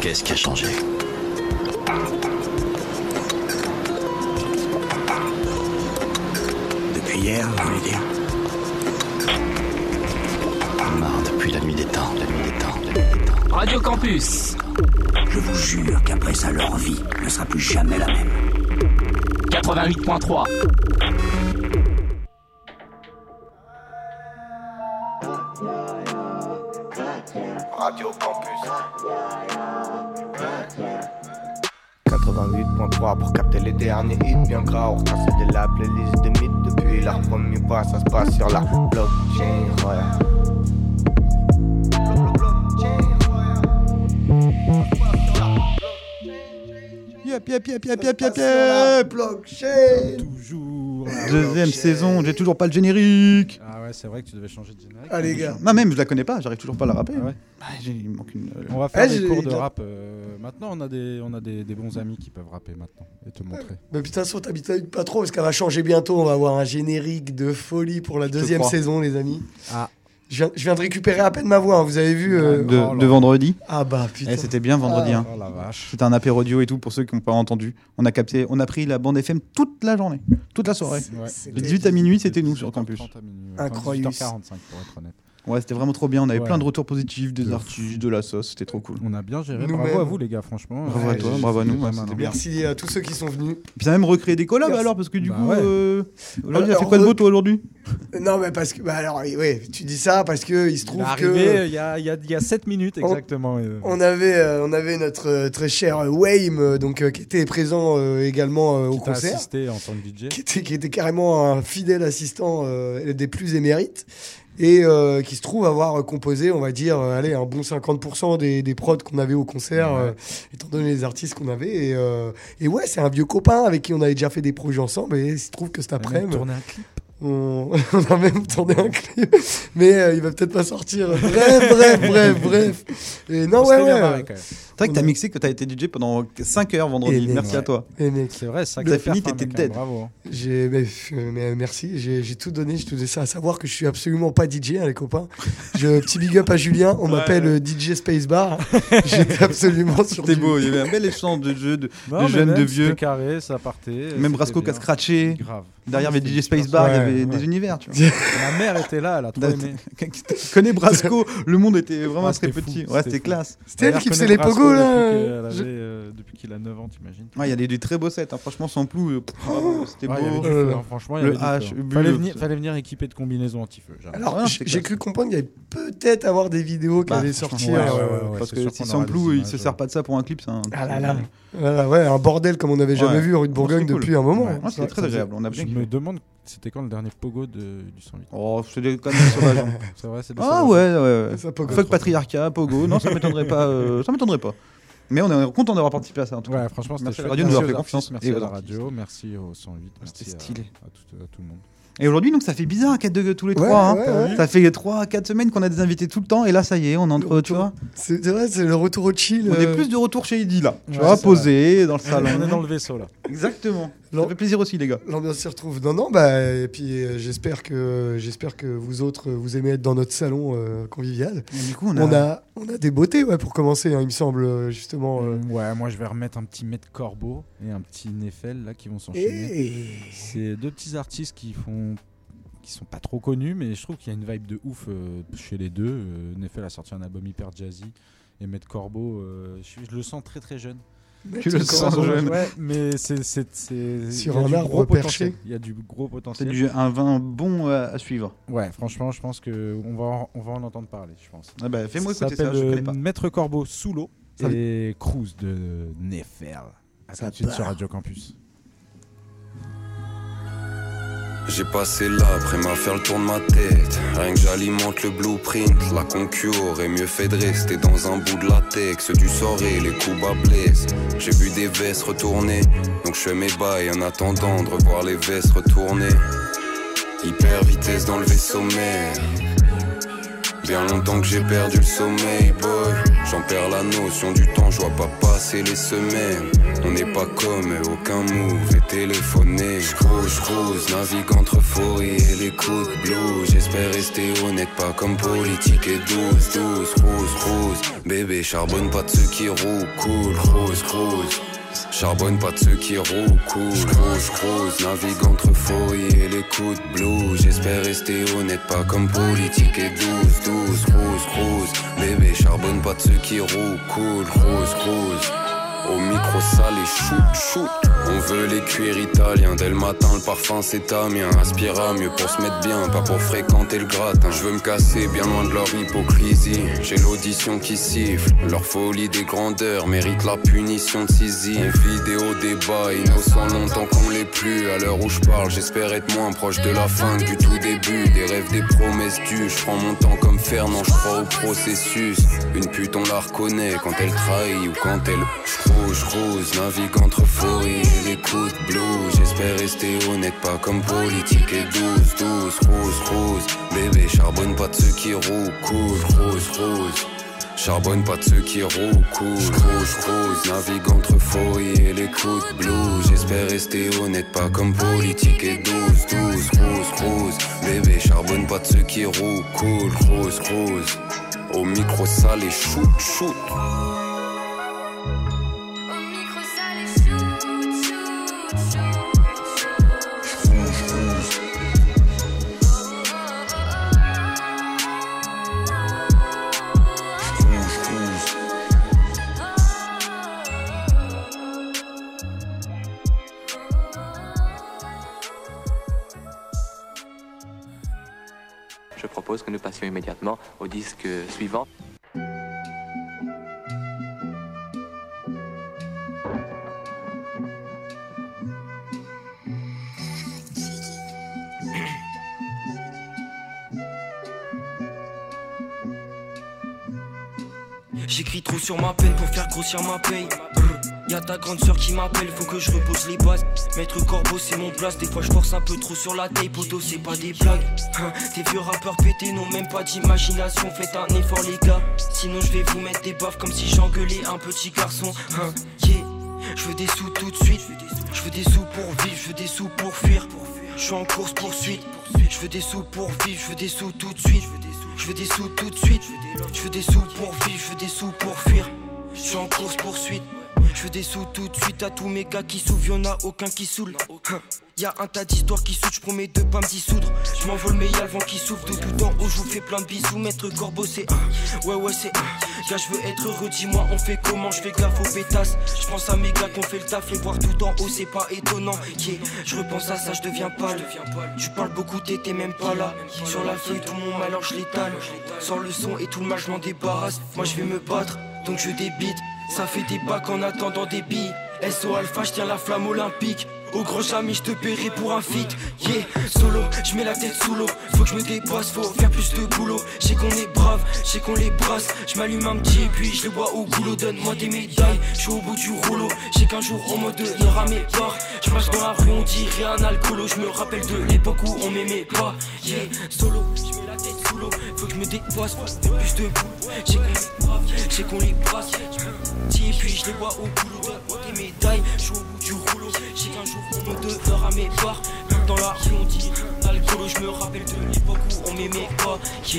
Qu'est-ce qui a changé? Depuis hier, vous voulez dire? Marre depuis la nuit des temps, Radio Campus. Je vous jure qu'après ça, leur vie ne sera plus jamais la même. 88.3. Radio Campus 88.3 pour capter les derniers hits bien gras. On retrace de la playlist de mythes depuis leur premier pas. Ça se passe sur la blockchain, ouais. Blockchain. Toujours. Deuxième saison, j'ai toujours pas le générique. Ah ouais, c'est vrai que tu devais changer de générique. Ah les gars. Non, même je la connais pas, j'arrive toujours pas à la rapper. Ah ouais. Il manque une. On va faire des cours de rap. Maintenant, on a des bons amis qui peuvent rapper maintenant et te montrer. Mais putain, on t'habite pas trop parce qu'elle va changer bientôt. On va avoir un générique de folie pour la deuxième saison, les amis. Ah. Je viens de récupérer à peine ma voix, hein. Vous avez vu de vendredi. Ah bah putain. C'était bien vendredi. Hein. Oh la vache. C'était un apéro audio et tout pour ceux qui n'ont pas entendu. On a pris la bande FM toute la journée, toute la soirée. Ouais. De 18 à minuit, c'était nous sur campus. Incroyable. 18h45 pour être honnête. Ouais, c'était vraiment trop bien. On avait plein de retours positifs, des artistes, de la sauce. C'était trop cool. On a bien géré. Nous-mêmes. Bravo à vous les gars, franchement. Bravo à toi, bravo à nous. Ouais, c'était bien. Merci à tous ceux qui sont venus. Puis ça a même recréé des collabs Merci. alors parce que du Bah coup, ouais. aujourd'hui, t'as fait quoi de beau toi aujourd'hui? Non mais parce que bah alors ouais, tu dis ça parce que il se trouve Il est que arrivé il y a 7 minutes exactement. on avait notre très cher Wayme donc qui était présent également au Qui t'a concert, assisté en tant que DJ. qui était carrément un fidèle assistant des plus émérites. Et qui se trouve avoir composé, on va dire, un bon 50% des prods qu'on avait au concert, étant donné les artistes qu'on avait. Et ouais, c'est un vieux copain avec qui on avait déjà fait des projets ensemble. Et il se trouve que cet après-midi, Tourner un clip. on a même tourné un clip. Mais il va peut-être pas sortir. Bref. Et non, ouais. C'est vrai que t'as mixé, que t'as été DJ pendant 5 heures vendredi. Merci à toi. Et mec, C'est vrai, ça T'as fini, t'étais dead. Bravo. merci, j'ai tout donné, je te dis ça à savoir que je suis absolument pas DJ, hein, les copains. Petit big up à Julien, on m'appelle DJ Spacebar. J'étais absolument sur C'était beau, il y avait un bel échange de jeux, de jeunes, de vieux. C'était carré, ça partait. Même Brasco qui a scratché. Grave. Derrière, il y avait DJ Spacebar, il y avait des univers, tu vois. Ma mère était là, elle a trop aimé. Tu connais Brasco, le monde était vraiment Ah, très c'était petit. fou, Ouais, c'était c'était fou. classe. C'était elle qui faisait les pogos là. Depuis qu'il a 9 ans, t'imagines. Ouais, il y a des très beaux sets, hein. Franchement, sans plou, c'était Ouais, il y avait beau. du feu, hein. Franchement, il y le avait du H, feu. bulle, Fallait venir équipé de combinaisons anti-feu. jamais. Alors, Ouais, c'est j'ai cru comprendre qu'il y avait peut-être avoir des vidéos qui allaient sortir. ouais, Parce c'est que sûr si qu'on sans aura plou, des il images, se sert pas de ça pour un clip, c'est un. Ah là là. Voilà, ouais, un bordel comme on n'avait jamais Ouais. vu rue de Bourgogne C'était cool. depuis un moment. Ouais. Ouais, c'était très agréable, on a bien Je kiffé. me demande, c'était quand le dernier pogo du 108? Oh, c'est des conneries sauvages. Hein. C'est vrai, c'est des Ah sauvages. ouais. Ça, pogo. Fuck patriarcat, pogo, non, ça m'étonnerait pas. Ça m'étonnerait pas. Mais on est content d'avoir participé à ça en tout cas. Ouais, franchement, c'était Merci à chouette. la radio de nous avoir Merci fait aux confiance. artistes, merci Et à aux la artistes. radio, merci au 108, C'était merci stylé. à tout le monde. Et aujourd'hui, donc ça fait bizarre qu'être tous les Ouais, trois. Hein. ouais. Ça fait 3-4 semaines qu'on a des invités tout le temps. Et là, ça y est, on est entre, tu vois. C'est vrai, c'est le retour au chill. On est plus de retour chez Eddy là. Tu Ouais, vois, c'est posé dans le salon. On est dans le vaisseau là. Exactement. Ça Non. fait plaisir aussi, les gars. L'ambiance s'y retrouve. Non, bah, et puis j'espère que vous autres, vous aimez être dans notre salon convivial. Et du coup, On a des beautés, ouais, pour commencer, hein, il me semble, justement. Ouais, moi je vais remettre un petit Maître Corbeau et un petit Neffel là qui vont s'enchaîner. Et... C'est deux petits artistes qui sont pas trop connus, mais je trouve qu'il y a une vibe de ouf chez les deux. Neffel a sorti un album hyper jazzy et Maître Corbeau, je le sens très très jeune. Tu le sens jeune. Ouais, mais c'est Sur il y a un du arbre gros perché. potentiel. Il y a du gros C'est potentiel. un vin bon à suivre. Ouais, franchement, je pense que on va en entendre parler, je pense. Ah bah, fais-moi Ça écouter ça, s'appelle je connais pas. Maître Corbeau sous l'eau Ça et Cruise de Neffel. À tout de suite sur Radio Campus. J'ai passé là après m'a faire le tour de ma tête. Rien que j'alimente le blueprint. La concu aurait mieux fait de rester dans un bout de latex. Du sort et les coups bas blessent. J'ai vu des vestes retourner, donc je fais mes bails en attendant de revoir les vestes retourner. Hyper vitesse dans le vaisseau mère. Bien longtemps que j'ai perdu le sommeil, boy. J'en perds la notion du temps, je vois pas passer les semaines. On n'est pas comme eux, aucun move est téléphoné. J'crouse, navigue entre euphorie et les coups de blues. J'espère rester honnête, pas comme politique et douce. Rose, bébé, charbonne pas de ceux qui roulent cool. Rose, charbonne pas de ceux qui roulent cool. J'crouse, navigue entre euphorie et les coups de blues. J'espère rester honnête, pas comme politique et douce. Rose, bébé, charbonne pas de ceux qui roulent cool. Rose, au micro sale et shoot. On veut les cuirs italiens. Dès le matin le parfum c'est Tamien. Aspira mieux pour se mettre bien, pas pour fréquenter le gratin. Je veux me casser bien loin de leur hypocrisie. J'ai l'audition qui siffle. Leur folie des grandeurs mérite la punition de Sisi. Vidéo débat, innocent longtemps qu'on l'est plus. À l'heure où je parle j'espère être moins proche de la fin que du tout début. Des rêves, des promesses dues. Je prends mon temps comme Fernand, je crois au processus. Une pute on la reconnaît quand elle trahit ou quand elle J'crouse, navigue entre euphorie et les coups de blues. J'espère rester honnête, pas comme politique et douce. Rose, bébé, charbonne pas de ceux qui roulent cool. Rose, charbonne pas de ceux qui roulent cool. J'crouse, navigue entre euphorie et les coups de blues. J'espère rester honnête, pas comme politique et douce. Rose, bébé, charbonne pas de ceux qui roulent cool. Rose, au micro sale et shoot. Je propose que nous passions immédiatement au disque suivant. J'écris trop sur ma peine pour faire grossir ma paye. Y'a ta grande sœur qui m'appelle, faut que je repose les bases. Maître Corbeau c'est mon place, des fois je force un peu trop sur la taille. Poto c'est pas des blagues, Tes vieux rappeurs pétés n'ont même pas d'imagination. Faites un effort les gars, sinon je vais vous mettre des baffes comme si j'engueulais un petit garçon. Je veux des sous tout de suite, je veux des sous pour vivre, je veux des sous pour fuir. Je suis en course poursuite, je veux des sous pour vivre, je veux des sous tout de suite. Je veux des sous tout de suite, je veux des sous pour vivre, je veux des sous pour fuir. Je suis en course poursuite, je veux des sous tout de suite. À tous mes gars qui souffrent, y'en a aucun qui saoule. Y'a un tas d'histoires qui sautent, j'promets de pas me dissoudre. J'm'envole mais y'a le vent qui souffle. De tout en haut, j'vous fais plein de bisous. Maître Corbeau c'est ouais c'est Gars j'veux être heureux, dis-moi on fait comment. J'fais gaffe aux pétasses, j'pense à mes gars qu'on fait le taf. Les voir tout en haut c'est pas étonnant. J'repense à ça, j'deviens pâle. Tu parles beaucoup, t'étais même pas là. Sur la feuille tout mon malheur j'létale. Sans le son et tout le mal j'm'en débarrasse. Moi j'vais me battre, donc je débite. Ça fait des bacs en attendant des billes. SO Alpha, j'tiens la flamme olympique. Au grand jamais je te paierai pour un feat. Solo, je mets la tête sous l'eau. Faut que je me dépasse, faut faire plus de boulot. J'sais qu'on est brave, j'sais qu'on les brasse. Je m'allume un petit et puis je les bois au goulot. Donne-moi des médailles, je suis au bout du rouleau. J'sais qu'un jour en mode ne ramez pas. Je marche dans la rue, on dirait un alcoolo. Je me rappelle de l'époque où on m'aimait pas. Solo, je mets la tête sous l'eau. Faut que je me dépasse, faut faire plus de boulot. J'sais qu'on est brave, j'sais qu'on les brasse. Et puis je les bois au boulot. Donne-moi des médailles, je suis au bout du rouleau. J'sais qu'un jour on me donnera mes barres. Même dans la rue on dit alcoolo. Je me rappelle de l'époque où on m'aimait pas.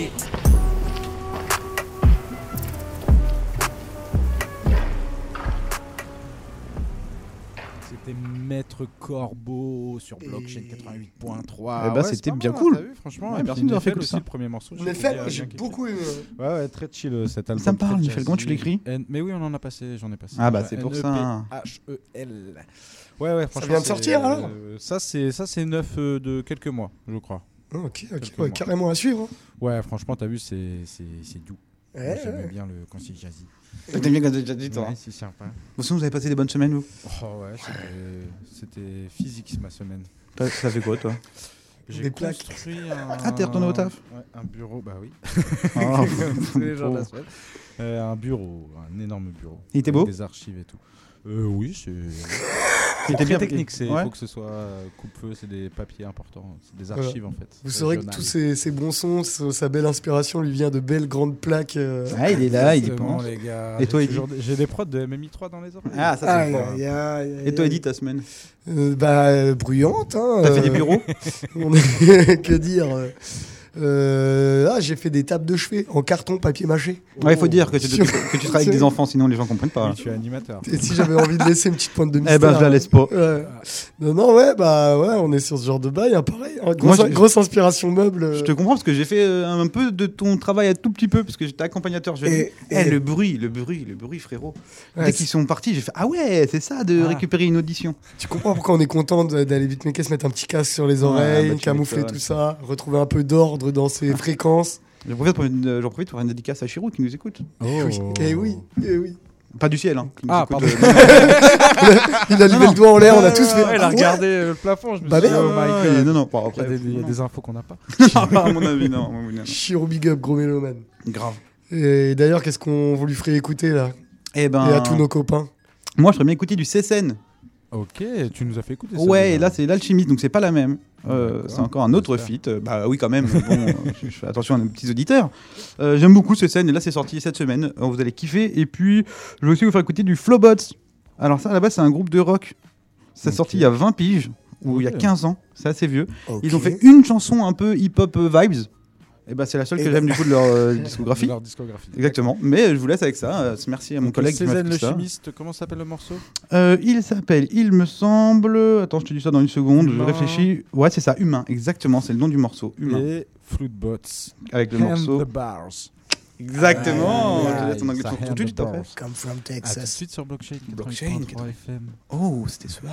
C'était Maître Corbeau sur Blockchain 88.3. Eh bah, c'était bien cool. Vu, franchement, Ouais, personne nous a fait que aussi ça. le premier morceau. Neffel, j'ai beaucoup aimé. Ouais, très chill cet album. Ça me parle, très Neffel, comment tu jazzy. l'écris Mais oui, on en a passé, j'en ai passé. Ah bah, c'est pour ça. H-E-L. Ouais, franchement. Ça vient de sortir, alors Ça, c'est neuf de quelques mois, je crois. Ok, ouais, carrément à suivre. Hein. Ouais, franchement, t'as vu, c'est doux. Ouais, J'aime bien quand c'est jazzy. T'aimes bien quand t'as déjà dit, toi. Ouais, c'est sympa. Bon, sinon, vous avez passé des bonnes semaines, vous Oh ouais, c'était physique ma semaine. Ça fait quoi, toi J'ai Des plaques. construit un... Ah, t'es retourné au taf Ouais, un bureau, bah oui. Ah, Comme tous les jours de la semaine. Un bureau, un énorme bureau. Il était avec beau des archives et tout. Oui, C'est était très bien technique, il ouais. faut que ce soit coupe-feu, c'est des papiers importants, c'est des archives en fait. Vous saurez que tous ces bons sons, sa belle inspiration lui vient de belles grandes plaques. Ah, il est là, il y Exactement, pense. les gars. Et toi, J'ai Eddy toujours j'ai des prods de MMI3 dans les oreilles. Ah, ça c'est fort. Et toi, Eddy, ta semaine? Bruyante. Hein, T'as fait des bureaux? Que dire j'ai fait des tables de chevet en carton papier mâché. Ouais, il faut dire que tu travailles avec des enfants, sinon les gens comprennent pas. Oui, tu es animateur. Et si j'avais envie de laisser une petite pointe de mystère. Eh ben, je la laisse pas. Non, ouais, on est sur ce genre de bail, hein, pareil. Hein, grosse inspiration meuble. Je te comprends parce que j'ai fait un peu de ton travail un tout petit peu parce que j'étais accompagnateur. Le bruit, frérot. Dès qu'ils sont partis, j'ai fait ah ouais, c'est ça de récupérer une audition. Tu comprends pourquoi on est content d'aller beatmaker, se mettre un petit casque sur les oreilles, camoufler tout ça, retrouver un peu d'ordre dans ses fréquences. J'en profite pour une dédicace à Chirou qui nous écoute. Et oui. Pas du ciel, hein. Pardon. Il a levé le doigt en l'air, on a tous fait. Il a regardé le plafond, je me suis dit, oh my god. Non, pas après. Il y a des infos qu'on n'a pas. À mon avis, non. Chirou big up, gros mélomane. Grave. Et d'ailleurs, qu'est-ce qu'on lui ferait écouter là? Et à tous nos copains. Moi, je ferais bien écouter du CSN. Ok, tu nous as fait écouter ça. Ouais, et là, c'est l'alchimiste, donc c'est pas la même. C'est encore un autre feat. Bah oui, quand même. Bon, je fais attention à nos petits auditeurs. J'aime beaucoup ce scène et là, c'est sorti cette semaine. Vous allez kiffer. Et puis, je vais aussi vous faire écouter du Flowbots. Alors, ça, à la base, c'est un groupe de rock. C'est sorti il y a 20 piges, ou il y a 15 ans. C'est assez vieux. Ils ont fait une chanson un peu hip-hop vibes. Et bah, c'est la seule que j'aime du coup de leur discographie. Exactement. Mais je vous laisse avec ça. Merci à mon collègue qui m'a fait le ça. chimiste, comment s'appelle le morceau? Il me semble. Attends, je te dis ça dans une seconde. Je réfléchis. Ouais, c'est ça, Humain. Exactement, c'est le nom du morceau. Humain. Et Floodbots. Avec le morceau. The Bars. Exactement. Je te laisse ton anglais tout de suite après. Come from Texas. Tout de suite sur Blockchain. Blockchain 83 FM. Oh, c'était suave.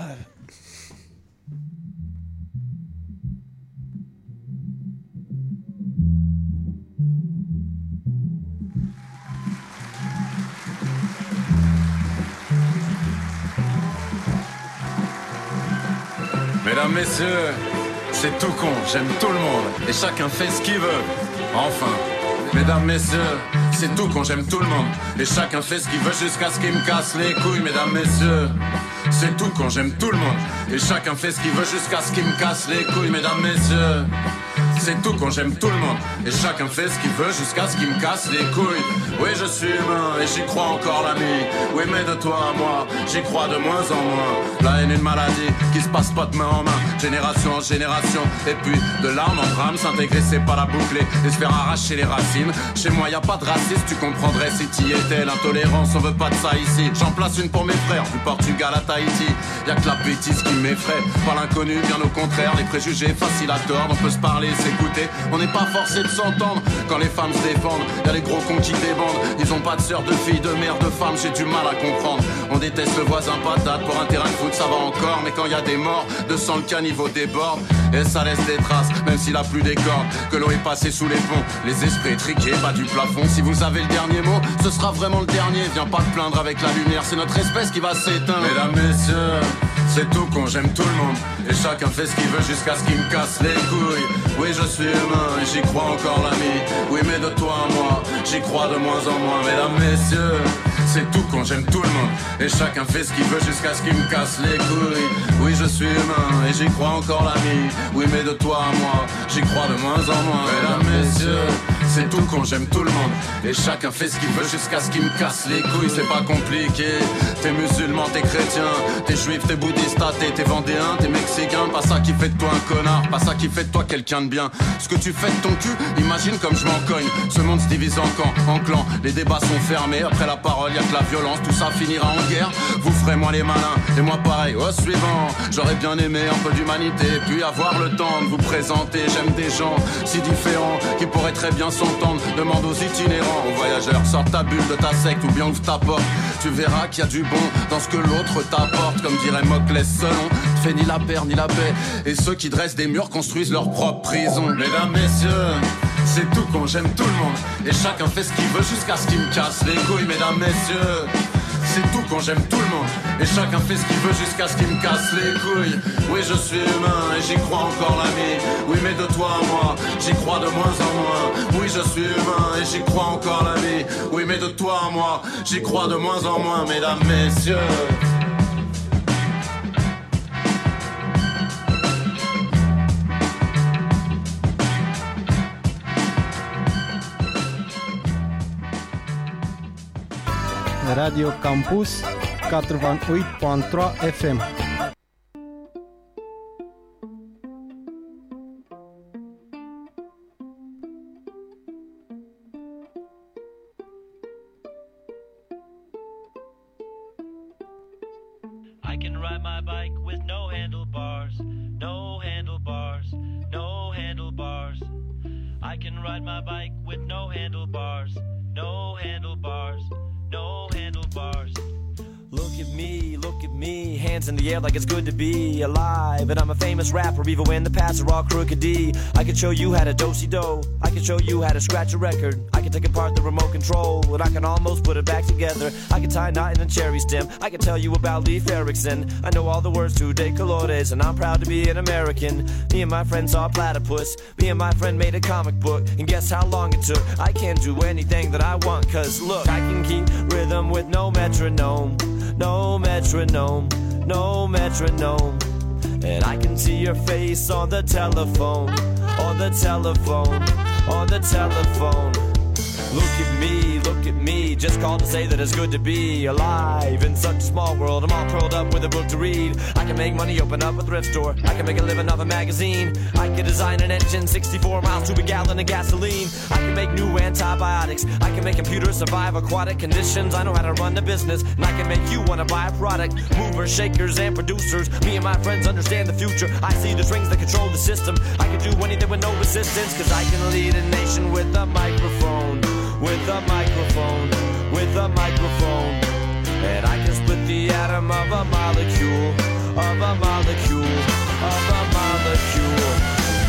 Mesdames, messieurs, c'est tout con, j'aime tout le monde, et chacun fait ce qu'il veut. Enfin, mesdames, messieurs, c'est tout con, j'aime tout le monde, et chacun fait ce qu'il veut jusqu'à ce qu'il me casse les couilles. Mesdames, messieurs, c'est tout con, j'aime tout le monde, et chacun fait ce qu'il veut jusqu'à ce qu'il me casse les couilles. Mesdames, messieurs, c'est tout con, j'aime tout le monde, et chacun fait ce qu'il veut jusqu'à ce qu'il me casse les couilles. Oui, je suis humain et j'y crois encore l'ami. Oui, mais de toi à moi, j'y crois de moins en moins. La haine est une maladie qui se passe pas de main en main, génération en génération. Et puis de larmes en drame, s'intégrer c'est pas la boucler et se faire arracher les racines. Chez moi y a pas de racisme, tu comprendrais si t'y étais. L'intolérance, on veut pas de ça ici. J'en place une pour mes frères, du Portugal à Tahiti. Y'a que la bêtise qui m'effraie, pas l'inconnu, bien au contraire. Les préjugés faciles à tordre, on peut se parler, s'écouter. On n'est pas forcé de s'entendre quand les femmes se défendent. Y'a les gros cons qui débandent. Ils ont pas de sœur, de fille, de mère, de femme, j'ai du mal à comprendre. On déteste le voisin patate pour un terrain de foot, ça va encore. Mais quand y a des morts, de sang le caniveau déborde. Et ça laisse des traces, même s'il a plus des cordes. Que l'eau est passée sous les ponts, les esprits triqués, bas du plafond. Si vous avez le dernier mot, ce sera vraiment le dernier. Viens pas te plaindre avec la lumière, c'est notre espèce qui va s'éteindre. Mesdames, messieurs, c'est tout con, j'aime tout le monde, et chacun fait ce qu'il veut jusqu'à ce qu'il me casse les couilles. Oui, je suis humain et j'y crois encore l'ami. Oui, mais de toi à moi, j'y crois de moins en moins. Mesdames, messieurs, c'est tout con, j'aime tout le monde, et chacun fait ce qu'il veut jusqu'à ce qu'il me casse les couilles. Oui, je suis humain et j'y crois encore l'ami. Oui, mais de toi à moi, j'y crois de moins en moins. Mesdames, messieurs, c'est tout con, j'aime tout le monde, et chacun fait ce qu'il veut jusqu'à ce qu'il me casse les couilles. C'est pas compliqué, t'es musulman, t'es chrétien, t'es juif, t'es bouddhiste, t'es vendéen, t'es mexicain. Pas ça qui fait de toi un connard, pas ça qui fait de toi quelqu'un de bien. Ce que tu fais de ton cul, imagine comme je m'en cogne. Ce monde se divise en camps, en clans, les débats sont fermés. Après la parole, y'a que la violence, tout ça finira en guerre. Vous ferez moi les malins, et moi pareil. Au suivant, j'aurais bien aimé un peu d'humanité, puis avoir le temps de vous présenter. J'aime des gens si différents qui pourraient très bien s'entendre. Demande aux itinérants, aux voyageurs, sors ta bulle de ta secte ou bien ouvre ta porte. Tu verras qu'il y a du bon dans ce que l'autre t'apporte. Comme dirait Moclès Selon, fais ni la paix ni la paix. Et ceux qui dressent des murs construisent leur propre prison. Mesdames, messieurs, c'est tout con, j'aime tout le monde, et chacun fait ce qu'il veut jusqu'à ce qu'il me casse les couilles. Mesdames, messieurs, c'est tout con, j'aime tout le monde, et chacun fait ce qu'il veut jusqu'à ce qu'il me casse les couilles. Oui, je suis humain et j'y crois encore l'ami. Oui, mais de toi à moi, j'y crois de moins en moins. Oui, je suis humain et j'y crois encore l'ami. Oui, mais de toi à moi, j'y crois de moins en moins. Mesdames, messieurs. Radio Campus 88.3 FM. I can ride my bike with no handlebars, no handlebars, no handlebars. I can ride my bike with no handlebars, no handlebars, no handlebars. Look at me, hands in the air like it's good to be alive. And I'm a famous rapper, even when the paths are all crooked D. I can show you how to do-si-do, I can show you how to scratch a record. I can take apart the remote control, and I can almost put it back together. I can tie a knot in a cherry stem, I can tell you about Leif Erikson. I know all the words to De Colores, and I'm proud to be an American. Me and my friend saw a platypus, me and my friend made a comic book. And guess how long it took? I can't do anything that I want, cause look, I can keep rhythm with no metronome. No metronome, no metronome. And I can see your face on the telephone, on the telephone, on the telephone. Look at me, just called to say that it's good to be alive in such a small world. I'm all curled up with a book to read. I can make money, open up a thrift store. I can make a living off a magazine. I can design an engine, 64 miles to a gallon of gasoline. I can make new antibiotics. I can make computers survive aquatic conditions. I know how to run the business, and I can make you want to buy a product. Movers, shakers, and producers. Me and my friends understand the future. I see the strings that control the system. I can do anything with no resistance, cause I can lead a nation with a microphone. With a microphone, with a microphone. And I can split the atom of a molecule, of a molecule, of a molecule.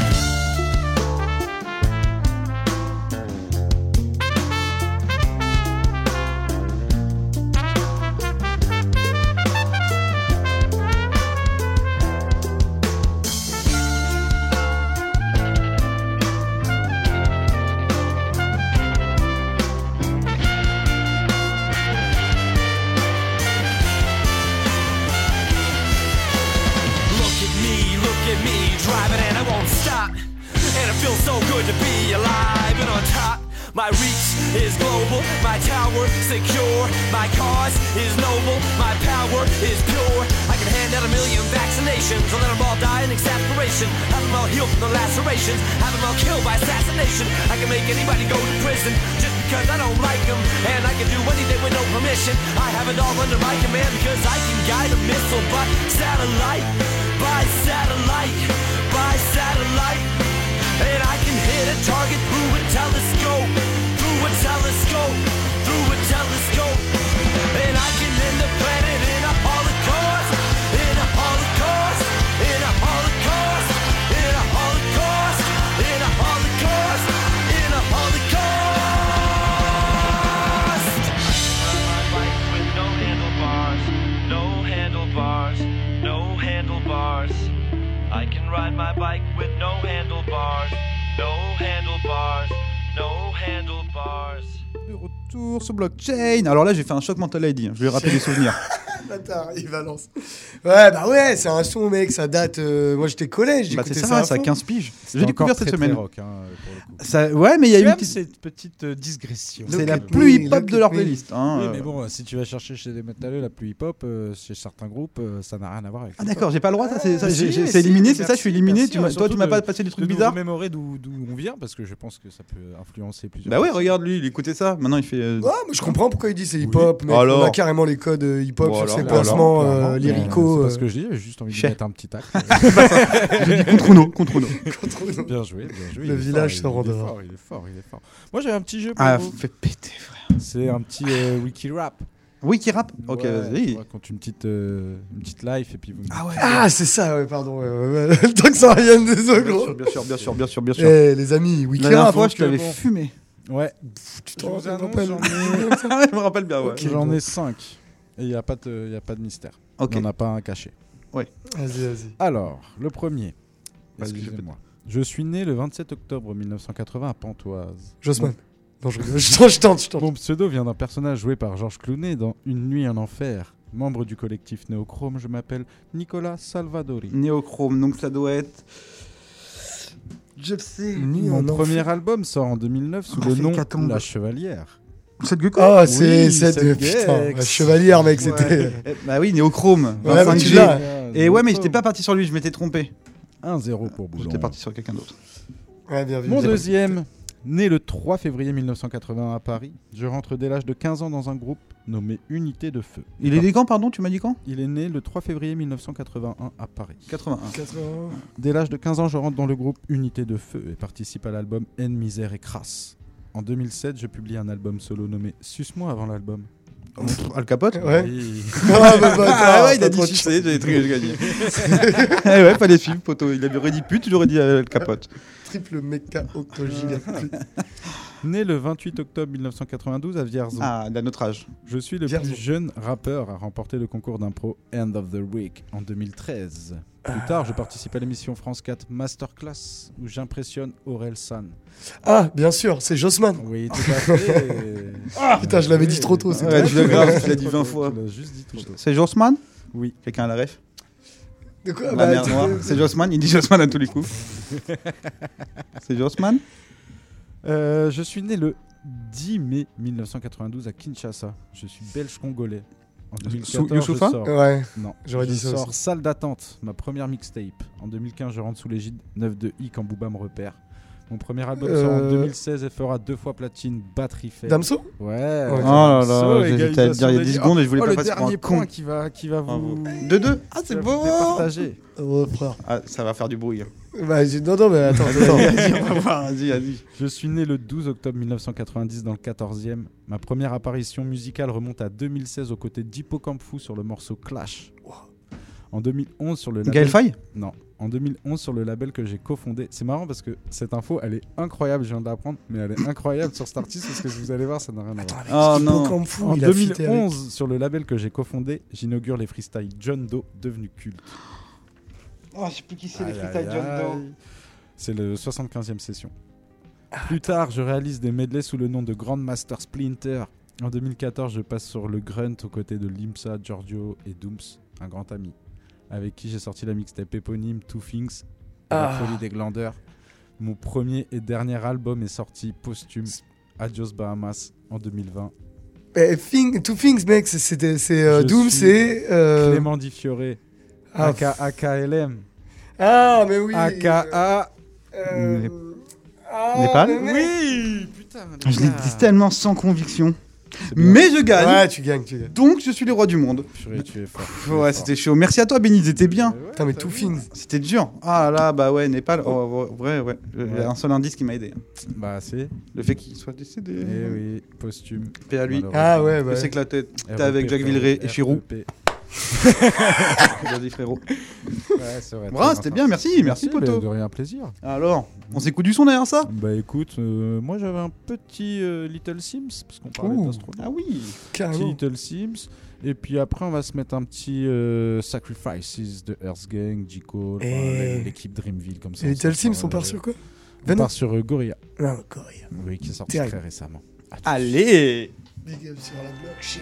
Feels so good to be alive and on top. My reach is global, my tower secure. My cause is noble, my power is pure. I can hand out 1 million vaccinations, or let them all die in exasperation. Have them all healed from the lacerations, have them all killed by assassination. I can make anybody go to prison just because I don't like them. And I can do anything with no permission. I have it all under my command because I can guide a missile by satellite, by satellite, by satellite. And I can hit a target through a telescope, through a telescope, through a telescope. And I can end the planet in a holocaust, in a holocaust, in a holocaust, in a holocaust, in a holocaust, in a holocaust. My bike with no handlebars, no handlebars, no handlebars. I can ride my bike with no handlebars, no handlebars, no handlebars. De retour sur Blockchain. Alors là, j'ai fait un choc mental ID. Je vais rappeler des souvenirs. Bâtard, il balance. Ouais, bah ouais, c'est un son, mec, ça date. Moi, j'étais collège, j'écoutais c'est ça. ça a 15 piges. J'ai J'ai découvert cette semaine. Rock, hein, pour le coup. Ça, ouais, mais il y a une petite. Cette petite digression. C'est la plus hip-hop de leur playlist. Hein, oui, mais bon, si tu vas chercher chez des métalleux la plus hip-hop, chez certains groupes, ça n'a rien à voir avec. Ah d'accord, j'ai pas le droit. C'est éliminé, c'est ça. Je suis éliminé. Toi, tu m'as pas passé des trucs bizarres. Je mémorer d'où on vient parce que je pense que ça peut influencer plusieurs. Bah ouais, regarde lui, il écoutait ça. Maintenant, il fait. Ouais, mais je comprends pourquoi il dit c'est hip-hop. Mais on a carrément les codes hip-hop sur ses placements lyricaux. C'est pas ce que je dis. J'ai juste envie de mettre un petit acte. J'ai dit contre nous. Bien joué. Le village se rendra. Il est fort. Moi, j'ai un petit jeu pour vous. Fait péter, frère. C'est un petit wiki rap. Wiki rap. Ok, ouais, vas-y. Compte une petite life et puis vous. Ah ouais. Ah, c'est ça, ouais, pardon. Tant que ça revienne des autres, gros. Bien sûr. Eh, les amis, wiki rap. La dernière rap. fois, je t'avais fumé. Ouais. Tu t'en rappelles? Je me rappelle bien, ouais. Okay, j'en ai 5. Et il n'y a pas de mystère. Okay. Il n'y en a pas un caché. Ouais. Vas-y. Alors, le premier. Excusez-moi. Je suis né le 27 octobre 1980 à Pontoise. Jossman. Non, je tente. Mon pseudo vient d'un personnage joué par Georges Clooney dans Une nuit en enfer. Membre du collectif Néochrome, je m'appelle Nicolas Salvadori. Néochrome, donc ça doit être... Je sais. Mon premier album sort en 2009 sous le nom La Chevalière. Seth Gecko. Ah, c'est Seth putain, Gex. Chevalier, mec, c'était. Bah oui, Néochrome. Ouais, 25G. tu l'as. Et ouais, mais j'étais pas parti sur lui, je m'étais trompé. 1-0 pour Boulon. J'étais parti sur quelqu'un d'autre. Ouais, bien vu. Mon bien deuxième, né le 3 février 1981 à Paris, je rentre dès l'âge de 15 ans dans un groupe nommé Unité de Feu. Il est né quand, pardon? Tu m'as dit quand? Il est né le 3 février 1981 à Paris. 81. 80. Dès l'âge de 15 ans, je rentre dans le groupe Unité de Feu et participe à l'album Haine, Misère et Crasse. En 2007, je publie un album solo nommé Suce-moi avant l'album. Al Capote? Ouais. Oui. Ah, bah, Ah ouais, il a t'as dit trop de sucer, j'ai gagné. Ouais, fallait suivre, poteau. Il avait dit pute, il aurait dit Al Capote. Triple méca octogilet. Né le 28 octobre 1992 à Vierzon. Ah, d'un autre âge. Je suis le Vierzon. plus jeune rappeur à remporter le concours d'impro End of the Week en 2013. Plus tard, je participe à l'émission France 4 Masterclass où j'impressionne Aurel San. Ah, bien sûr, c'est Jossman. Oui, tout à fait. Ah, putain, je l'avais dit trop tôt. c'est Ouais, vrai. tu l'as grave, tu l'as dit 20 fois. Tu l'as juste dit trop tôt. C'est Jossman? Oui. Quelqu'un a la ref? De quoi La Bah, mer noire. C'est Jossman, il dit Jossman à tous les coups. C'est Jossman? Je suis né le 10 mai 1992 à Kinshasa. Je suis belge-congolais. En 2014, Youssoufa je sors... Ouais, Non, j'aurais je dit ça sors aussi. Salle d'attente, ma première mixtape. En 2015, je rentre sous l'égide 9 de I quand Booba me repère. Mon premier album sort en 2016 et fera 2 fois platine, batterie faible. Damso? Ouais. Oh là là, j'hésitais à le dire il y a 10 secondes et je voulais pas le passer pour un dernier con. point qui va vous... 2-2. Ah, c'est qui va beau. vous départager. Oh, frère. Ah, ça va faire du bruit. Bah, non, mais attends. Vas-y, on va voir. Vas-y. Je suis né le 12 octobre 1990 dans le 14e. Ma première apparition musicale remonte à 2016 aux côtés d'Hippocampe Fou sur le morceau Clash. En 2011 sur le label... Gaël Faye? Non. En 2011 sur le label que j'ai cofondé. C'est marrant parce que cette info, elle est incroyable, je viens d'apprendre, mais elle est incroyable sur cet artiste parce que vous allez voir, ça n'a rien à voir. Oh non. En 2011, sur le label que j'ai cofondé, j'inaugure les freestyles John Doe, devenu culte. Oh, je sais plus qui c'est, les Aïe, freestyles aïe, John Doe. aïe. C'est le 75e session. Plus tard, je réalise des medleys sous le nom de Grandmaster Splinter. En 2014, je passe sur le Grunt aux côtés de Limsa, Giorgio et Dooms, un grand ami, avec qui j'ai sorti la mixtape éponyme Two Things, La folie des glandeurs. Mon premier et dernier album est sorti posthume, Adios Bahamas, en 2020. Two Things, mec, c'est Doom, c'est. Clément Di Fiore, AKLM. Ah, mais oui. AKA. Ah, Népal? Oui, putain. Je l'ai dit tellement sans conviction. Mais je gagne. Ouais, tu gagnes. Donc je suis le roi du monde. Purée, tu es fort. Ouais, c'était chaud. Merci à toi, Benny, c'était bien. Putain, mais Two Things. C'était dur. Ah là, bah ouais, Népal. Oh, ouais. Il y a un seul indice qui m'a aidé. Bah, c'est. Le fait qu'il soit décédé. Eh oui, posthume. Paix à lui. Ah ouais, bah. Je sais que la tête, t'es avec Jacques Villeray et Chirou. Vas-y, frérot. Ouais, c'est vrai. Bravo, c'était bien, merci poto. De rien, plaisir. Alors, on s'écoute du son derrière ça? Bah écoute, moi j'avais un petit Little Sims, parce qu'on parlait d'astronaute. Ah oui, Petit Little Sims. Et puis après, on va se mettre un petit Sacrifices de Earth Gang, J. Cole, l'équipe Dreamville comme ça. Et Little Sims, on part sur quoi? On part sur Gorilla. Non, Gorilla. Oui, qui est sorti très récemment. Allez! Big up sur la blockchain.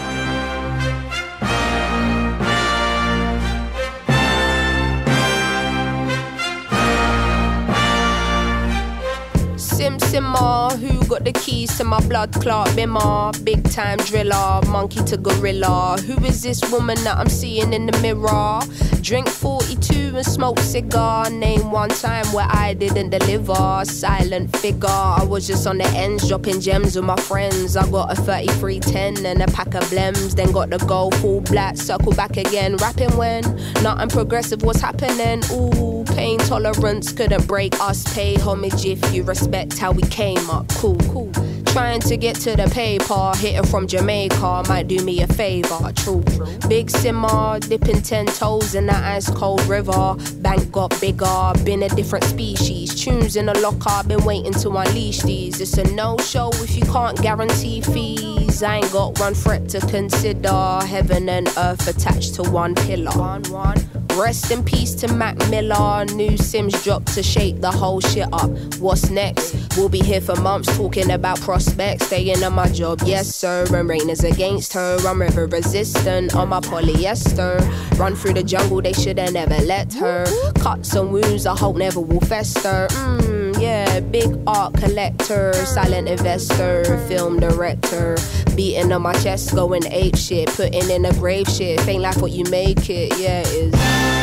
Simmer, who got the keys to my blood clot bimmer? Big time driller, monkey to gorilla. Who is this woman that I'm seeing in the mirror? Drink 42 and smoke cigar. Name one time where I didn't deliver. Silent figure, I was just on the ends dropping gems with my friends. I got a 3310 and a pack of blems. Then got the gold full black, circle back again. Rapping when nothing progressive was happening. Ooh, pain tolerance couldn't break us. Pay homage if you respect how we came up. Cool. Trying to get to the paper, hitting from Jamaica might do me a favor. True. Big simmer, dipping 10 toes in the ice cold river. Bank got bigger, been a different species. Tunes in the locker, been waiting to unleash these. It's a no-show if you can't guarantee fees. I ain't got one threat to consider. Heaven and earth attached to one pillar. Rest in peace to Mac Miller. New Sims dropped to shake the whole shit up. What's next? We'll be here for months talking about prospects. Staying on my job, yes sir. And rain is against her. I'm river resistant on my polyester. Run through the jungle, they shoulda never let her. Cuts and wounds I hope never will fester. yeah, big art collector, silent investor, film director, beating on my chest, going ape shit, putting in a grave shit. Ain't like what you make it, yeah, it is.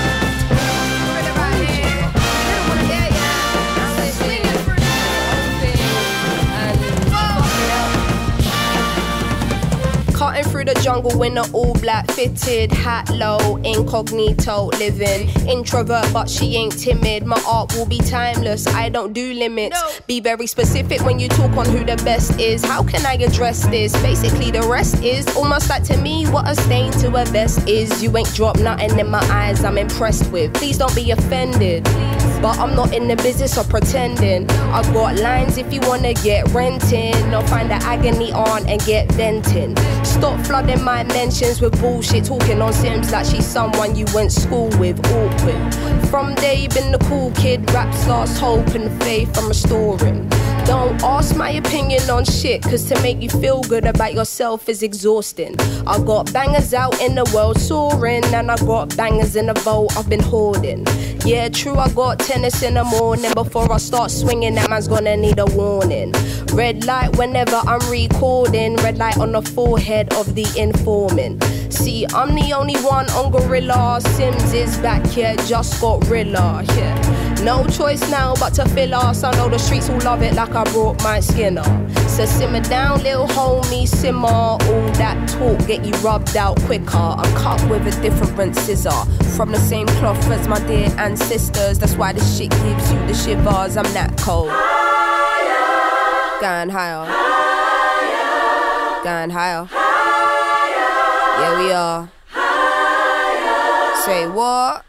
Cutting through the jungle in an all-black fitted hat, low, incognito living. Introvert, but she ain't timid. My art will be timeless. I don't do limits. No. Be very specific when you talk on who the best is. How can I address this? Basically, the rest is almost like to me what a stain to a vest is. You ain't dropped nothing in my eyes. I'm impressed with. Please don't be offended. But I'm not in the business of pretending. I got lines if you wanna get renting, or find the agony on and get venting. Stop flooding my mentions with bullshit, talking on Sims like she's someone you went school with. Awkward. From day you been the cool kid, raps lost hope and faith I'm restoring. Don't ask my opinion on shit, cause to make you feel good about yourself is exhausting. I got bangers out in the world soaring, and I got bangers in the vault I've been hoarding. Yeah, true, I got tennis in the morning. Before I start swinging, that man's gonna need a warning. Red light whenever I'm recording, red light on the forehead of the informant. See, I'm the only one on Gorilla. Sims is back here, just got Rilla, yeah. No choice now but to fill us. I know the streets will love it like I brought my skin up. So simmer down, little homie, simmer. All that talk get you rubbed out quicker. I'm cut with a different scissor, from the same cloth as my dear ancestors. That's why this shit gives you the shivers. I'm that cold. Higher. Going higher. Higher. Going higher. Higher. Yeah, we are. Higher. Say what?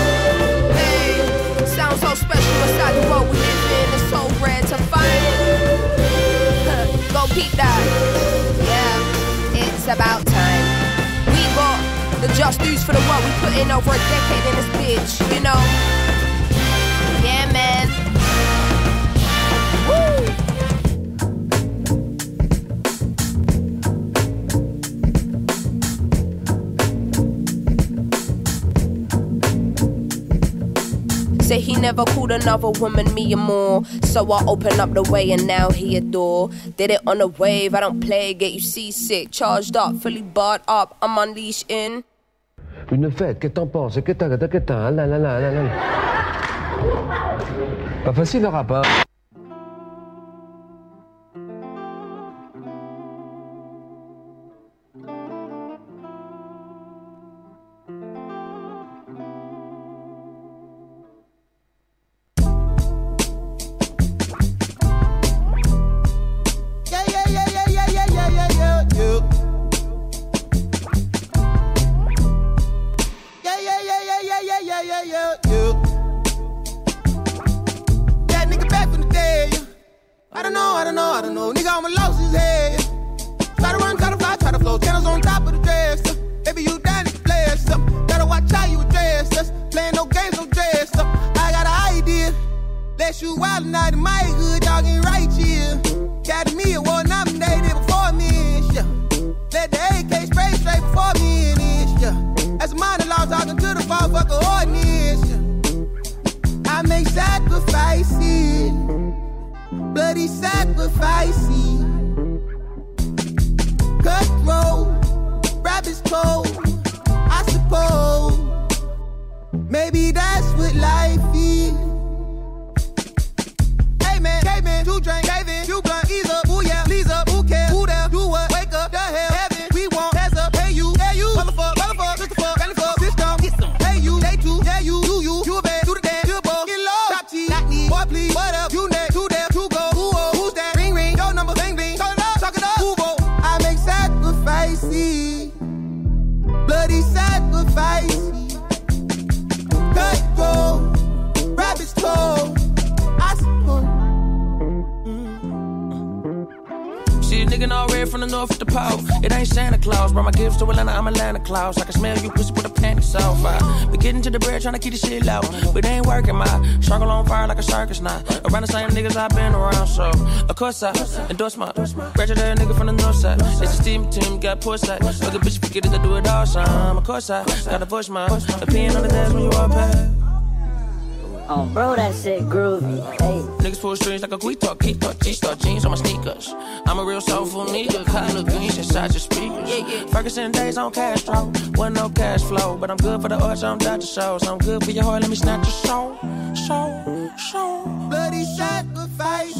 Sounds so special inside the world we live in. It's so rare to find. Go peep that. Yeah, it's about time. We got the just dues for the work we put in over a decade in this bitch, you know. Yeah, man. Woo! Say he never called another woman me and more. So I opened up the way and now he adore. Did it on a wave, I don't play, get you seasick. Charged up, fully barred up, I'm unleashed in. Une fête, qu'est-ce que t'en penses? Que t'as, là. Pas facile le rap, hein? I don't know. Nigga, I'ma lose his head. Try to run, try to fly, try to flow. Channels on top of the dresser. Baby, you down to play us up. Gotta watch how you address us. Playing no games, no dress up. I got an idea. Let's shoot wild night in my hood. Y'all getting right here. Got me award nominated before me and shit. Let the AK spray straight before me and shit. As a monologue talking to the motherfucker audience. I make sacrifices. Bloody sacrifices. Cutthroat, rabbit's cold. I suppose maybe that's what life is. Hey man, caveman, two drink, cave-in, you blunt, ease up, ooh yeah, please up, who cares, who there, do what, wake up, the hell, heaven, we want, pass up, hey you, motherfuck, sister fuck, family fuck, system, get some, hey you, they too, yeah you a bad, do the dance, you a ball, get low, top cheese, not need, boy please, what up, you next, two there, two go, who's that, ring, your number, bling, talk it up, who go, I make sacrifices, bloody sacrifices, cutthroat, rabbit's cold, I suppose. Shit, nigga, all red from the north with the pole. It ain't Santa Claus, brought my gifts to Atlanta, I'm Atlanta Claus. I can smell you pussy with a panic so far. Be getting to the bread, trying to keep the shit low. But it ain't working, my struggle on fire like a circus now. Around the same niggas I've been around, so of course I endorse my ratchet ass nigga from the north side. It's a steam team, got push side. Look at bitch, forget it, I do it all, son. Of course I gotta push my opinion on the dance when you walk past. Oh, bro, that shit groovy. Hey. Niggas pull strings like a G-Star, G-Star jeans on my sneakers. I'm a real soulful nigga, collard greens inside your speakers. Ferguson days on Castro, wasn't no cash flow, but I'm good for the arts, I'm Dr. Shows. I'm good for your heart, let me snatch your soul. Bloody sacrifice.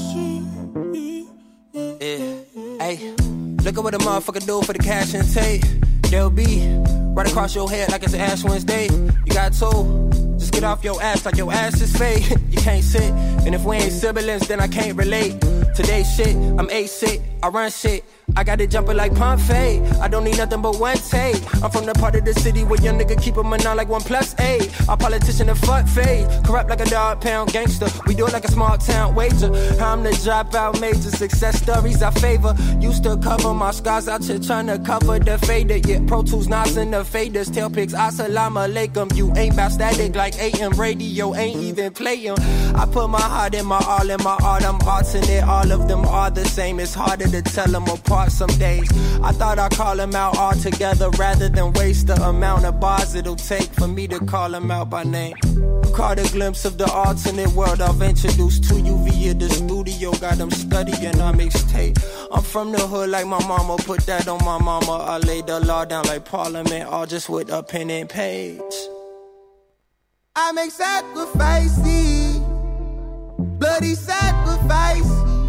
Yeah, hey, look at what a motherfucker do for the cash and take. They'll be right across your head like it's an Ash Wednesday. You got two, just get off your ass like your ass is fake. You can't sit, and if we ain't siblings, then I can't relate. Today's shit, I'm A-sick, I run shit. I got it jumping like Pompeii. I don't need nothing but one take. I'm from the part of the city where young nigga keep 'em a 9 like 1+8. Our politician and fuck fade. Corrupt like a dog-pound gangster. We do it like a small town wager. I'm the dropout major. Success stories I favor. Used to cover my scars out here trying to cover the fader. Yeah, Pro Tools, Nas and the faders. Tail pics, assalamu alaikum. You ain't bout static like AM radio. Ain't even playing. I put my heart in my all in my art. I'm arts in it. All of them are the same. It's harder to tell them apart some days. I thought I'd call them out all together rather than waste the amount of bars it'll take for me to call them out by name. Caught a glimpse of the alternate world I've introduced to you via the studio. Got them studying our mixtape. I'm from the hood like my mama, put that on my mama. I laid the law down like Parliament, all just with a pen and page. I make sacrifices, bloody sacrifices.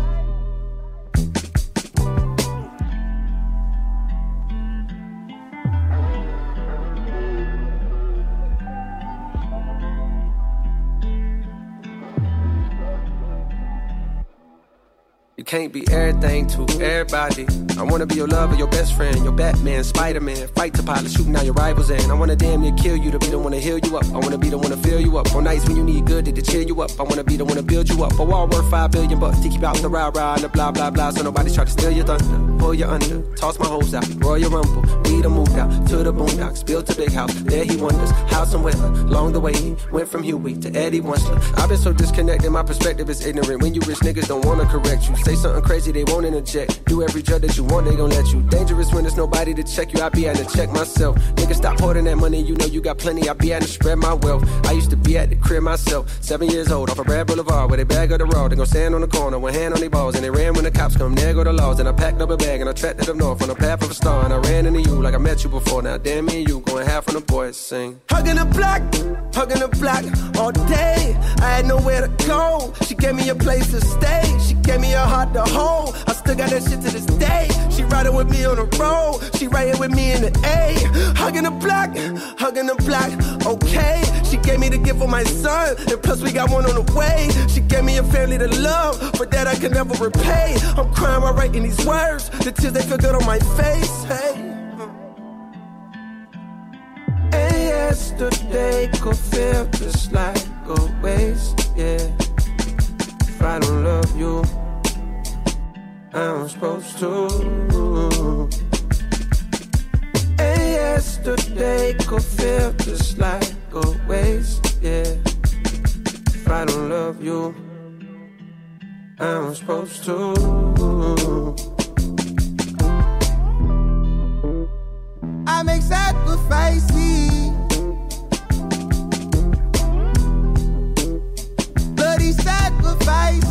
You can't be everything to everybody. I wanna be your lover, your best friend, your Batman, Spider-Man. Fight the pilot, shooting out your rivals in. I wanna damn near kill you to be the one to heal you up. I wanna be the one to fill you up. On nights when you need good to cheer you up. I wanna be the one to build you up. A wall worth $5 billion to keep out the rah-rah and the blah blah blah. So nobody's try to steal your thunder, pull you under, toss my hoes out, Royal Rumble. We done moved out to the boondocks, built a big house. There he wonders how some weather. Along the way he went from Huey to Eddie Winsler. I've been so disconnected, my perspective is ignorant. When you rich niggas don't wanna correct you, say something crazy, they won't interject. Do every drug that you want, they gon' let you. Dangerous when there's nobody to check you. I be having to check myself. Niggas stop hoarding that money, you know you got plenty. I be having to spread my wealth. I used to be at the crib myself, 7 years old, off a Brad Boulevard, where they bag of the raw. They gon' stand on the corner, one hand on their balls, and they ran when the cops come. There go the laws, and I packed up a bag and I tracked it up north on the path of a star, and I ran into you like I met you before. Now damn me and you going half on the boys sing. Hugging the block all day. I had nowhere to go. She gave me a place to stay. She gave me a heart to hold. I still got that shit to this day. She riding with me on the road. She right here with me in the A. Hugging the block, okay. She gave me the gift for my son, and plus we got one on the way. She gave me a family to love, for that I can never repay. I'm crying while writing these words. The tears, they feel good on my face, hey. And yesterday could feel just like a waste, yeah. If I don't love you, I'm supposed to. And yesterday could feel just like a waste, yeah. If I don't love you, I'm supposed to. I make sacrifices, bloody sacrifices.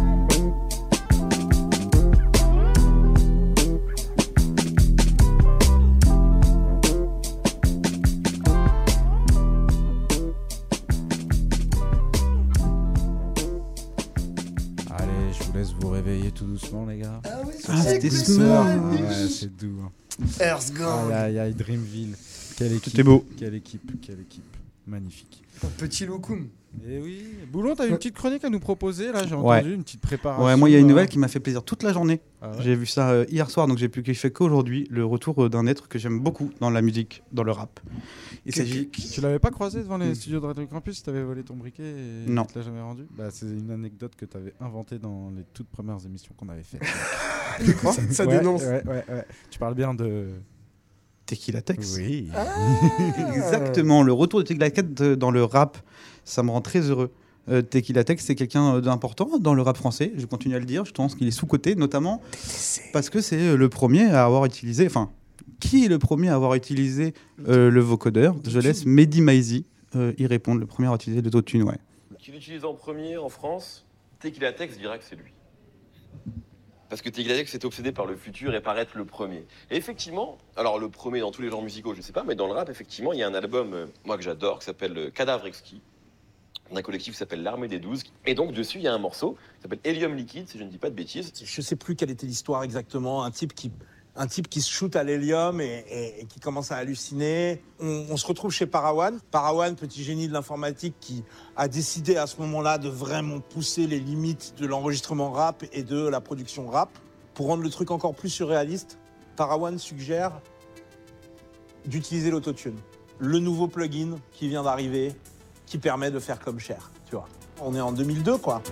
Allez, je vous laisse vous réveiller tout doucement, les gars. Ah oui, c'était smooth. Ouais, c'est doux. Earth Gang. Aïe, aïe, Dreamville. Quelle équipe. C'était beau. Quelle équipe. Magnifique. Un petit loukoum. Et oui. Boulon, t'as une petite chronique à nous proposer, là, j'ai Ouais. entendu, une petite préparation. Ouais, moi il y a une nouvelle qui m'a fait plaisir toute la journée. Ah ouais. J'ai vu ça hier soir, donc j'ai pu kiffer qu'aujourd'hui. Le retour d'un être que j'aime beaucoup dans la musique, dans le rap. Il s'agit. Tu l'avais pas croisé devant les studios de Radio Campus, t'avais volé ton briquet et Non. tu l'as jamais rendu. Bah, c'est une anecdote que t'avais inventée dans les toutes premières émissions qu'on avait faites. Tu crois ? Ça Ouais, dénonce. Ouais. Tu parles bien de Tequila Tex. Oui. Exactement, le retour de Tequila Tex dans le rap, ça me rend très heureux. Tequila Tex, c'est quelqu'un d'important dans le rap français, je continue à le dire, je pense qu'il est sous-coté, notamment parce que c'est le premier à avoir utilisé, enfin, qui est le premier à avoir utilisé le vocodeur ? Je laisse Mehdi Maizi y répondre, le premier à utiliser l'autotune, ouais. qui l'utilise en premier en France, Tequila Tex dira que c'est lui. Parce que Tequila Tex est obsédé par le futur et par être le premier. Et effectivement, alors le premier dans tous les genres musicaux, je sais pas, mais dans le rap, effectivement, il y a un album, moi que j'adore, qui s'appelle Cadavre Exquis, d'un collectif qui s'appelle L'Armée des 12. Et donc, dessus, il y a un morceau qui s'appelle Hélium Liquide, si je ne dis pas de bêtises. Je sais plus quelle était l'histoire exactement. Un type qui se shoot à l'hélium et qui commence à halluciner. On se retrouve chez Parawan. Parawan, petit génie de l'informatique qui a décidé à ce moment-là de vraiment pousser les limites de l'enregistrement rap et de la production rap. Pour rendre le truc encore plus surréaliste, Parawan suggère d'utiliser l'autotune. Le nouveau plugin qui vient d'arriver, qui permet de faire comme Cher, tu vois. On est en 2002, quoi.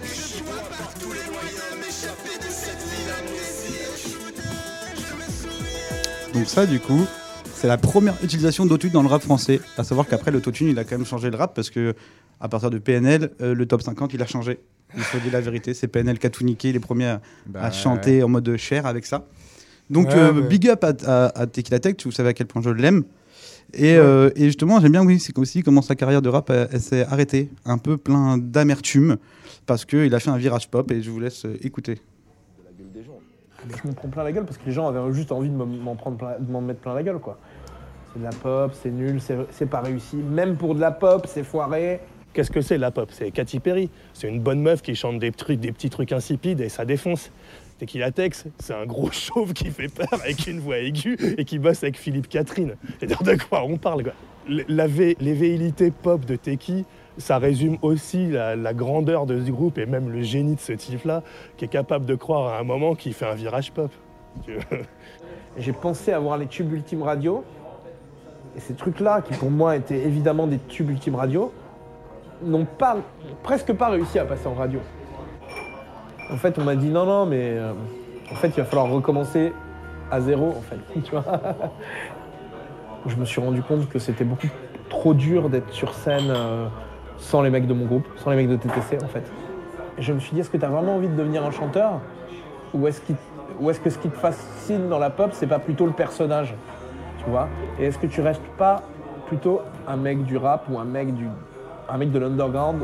Donc ça, du coup, c'est la première utilisation d'autotune dans le rap français. À savoir qu'après, l'autotune, il a quand même changé le rap parce que à partir de PNL, le top 50, il a changé. Il faut dire la vérité, c'est PNL qui a tout niqué, les premiers à chanter en mode Cher avec ça. Donc, big up à Tequila Tech, vous savez à quel point je l'aime. Et justement, j'aime bien c'est aussi comment sa carrière de rap elle s'est arrêtée, un peu plein d'amertume, parce qu'il a fait un virage pop et je vous laisse écouter. Je me prends plein la gueule parce que les gens avaient juste envie de m'en mettre plein la gueule, quoi. C'est de la pop, c'est nul, c'est pas réussi. Même pour de la pop, c'est foiré. Qu'est-ce que c'est la pop? C'est Katy Perry. C'est une bonne meuf qui chante des petits trucs insipides et ça défonce. Tequila Tex, c'est un gros chauve qui fait peur avec une voix aiguë et qui bosse avec Philippe Catherine. C'est-à-dire de quoi on parle, quoi. Les velléités pop de Teki, ça résume aussi la grandeur de ce groupe et même le génie de ce type-là qui est capable de croire à un moment qu'il fait un virage pop. J'ai pensé avoir les tubes Ultime Radio et ces trucs-là, qui pour moi étaient évidemment des tubes Ultime Radio, n'ont presque pas réussi à passer en radio. En fait, on m'a dit non, mais en fait, il va falloir recommencer à zéro, en fait. Tu vois. Je me suis rendu compte que c'était beaucoup trop dur d'être sur scène sans les mecs de mon groupe, sans les mecs de TTC, en fait. Et je me suis dit, est-ce que tu as vraiment envie de devenir un chanteur ? Ou est-ce que ce qui te fascine dans la pop, c'est pas plutôt le personnage ? Tu vois ? Et est-ce que tu restes pas plutôt un mec du rap ou un mec de l'underground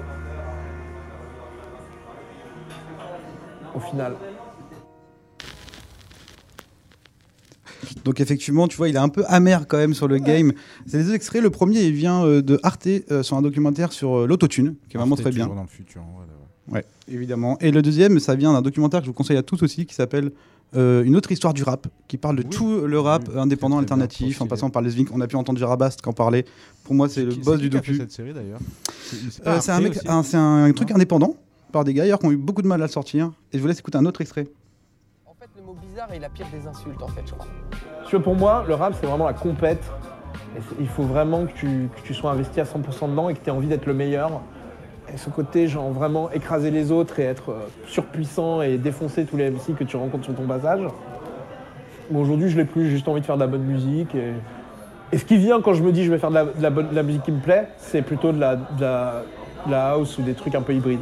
au final. Donc effectivement, tu vois, il est un peu amer quand même sur le game. C'est les deux extraits. Le premier, il vient de Arte sur un documentaire sur l'autotune, qui est vraiment très bien. Dans le futur, ouais, évidemment. Et le deuxième, ça vient d'un documentaire que je vous conseille à tous aussi, qui s'appelle Une autre histoire du rap, qui parle de tout le rap indépendant, alternatif, en passant par les Zvink. On a pu entendre Jarabast en parler. Pour moi, c'est le boss du docu. C'est cette série d'ailleurs. C'est un truc indépendant par des gars qui ont eu beaucoup de mal à le sortir. Et je vous laisse écouter un autre extrait. En fait, le mot bizarre est la pire des insultes, en fait, je crois. Tu vois, pour moi, le rap, c'est vraiment la compète. Et il faut vraiment que tu sois investi à 100% dedans et que tu aies envie d'être le meilleur. Et ce côté, genre, vraiment écraser les autres et être surpuissant et défoncer tous les MC que tu rencontres sur ton passage. Bon, aujourd'hui, je l'ai plus, j'ai juste envie de faire de la bonne musique. Et ce qui vient quand je me dis je vais faire de la musique qui me plaît, c'est plutôt de la house ou des trucs un peu hybrides.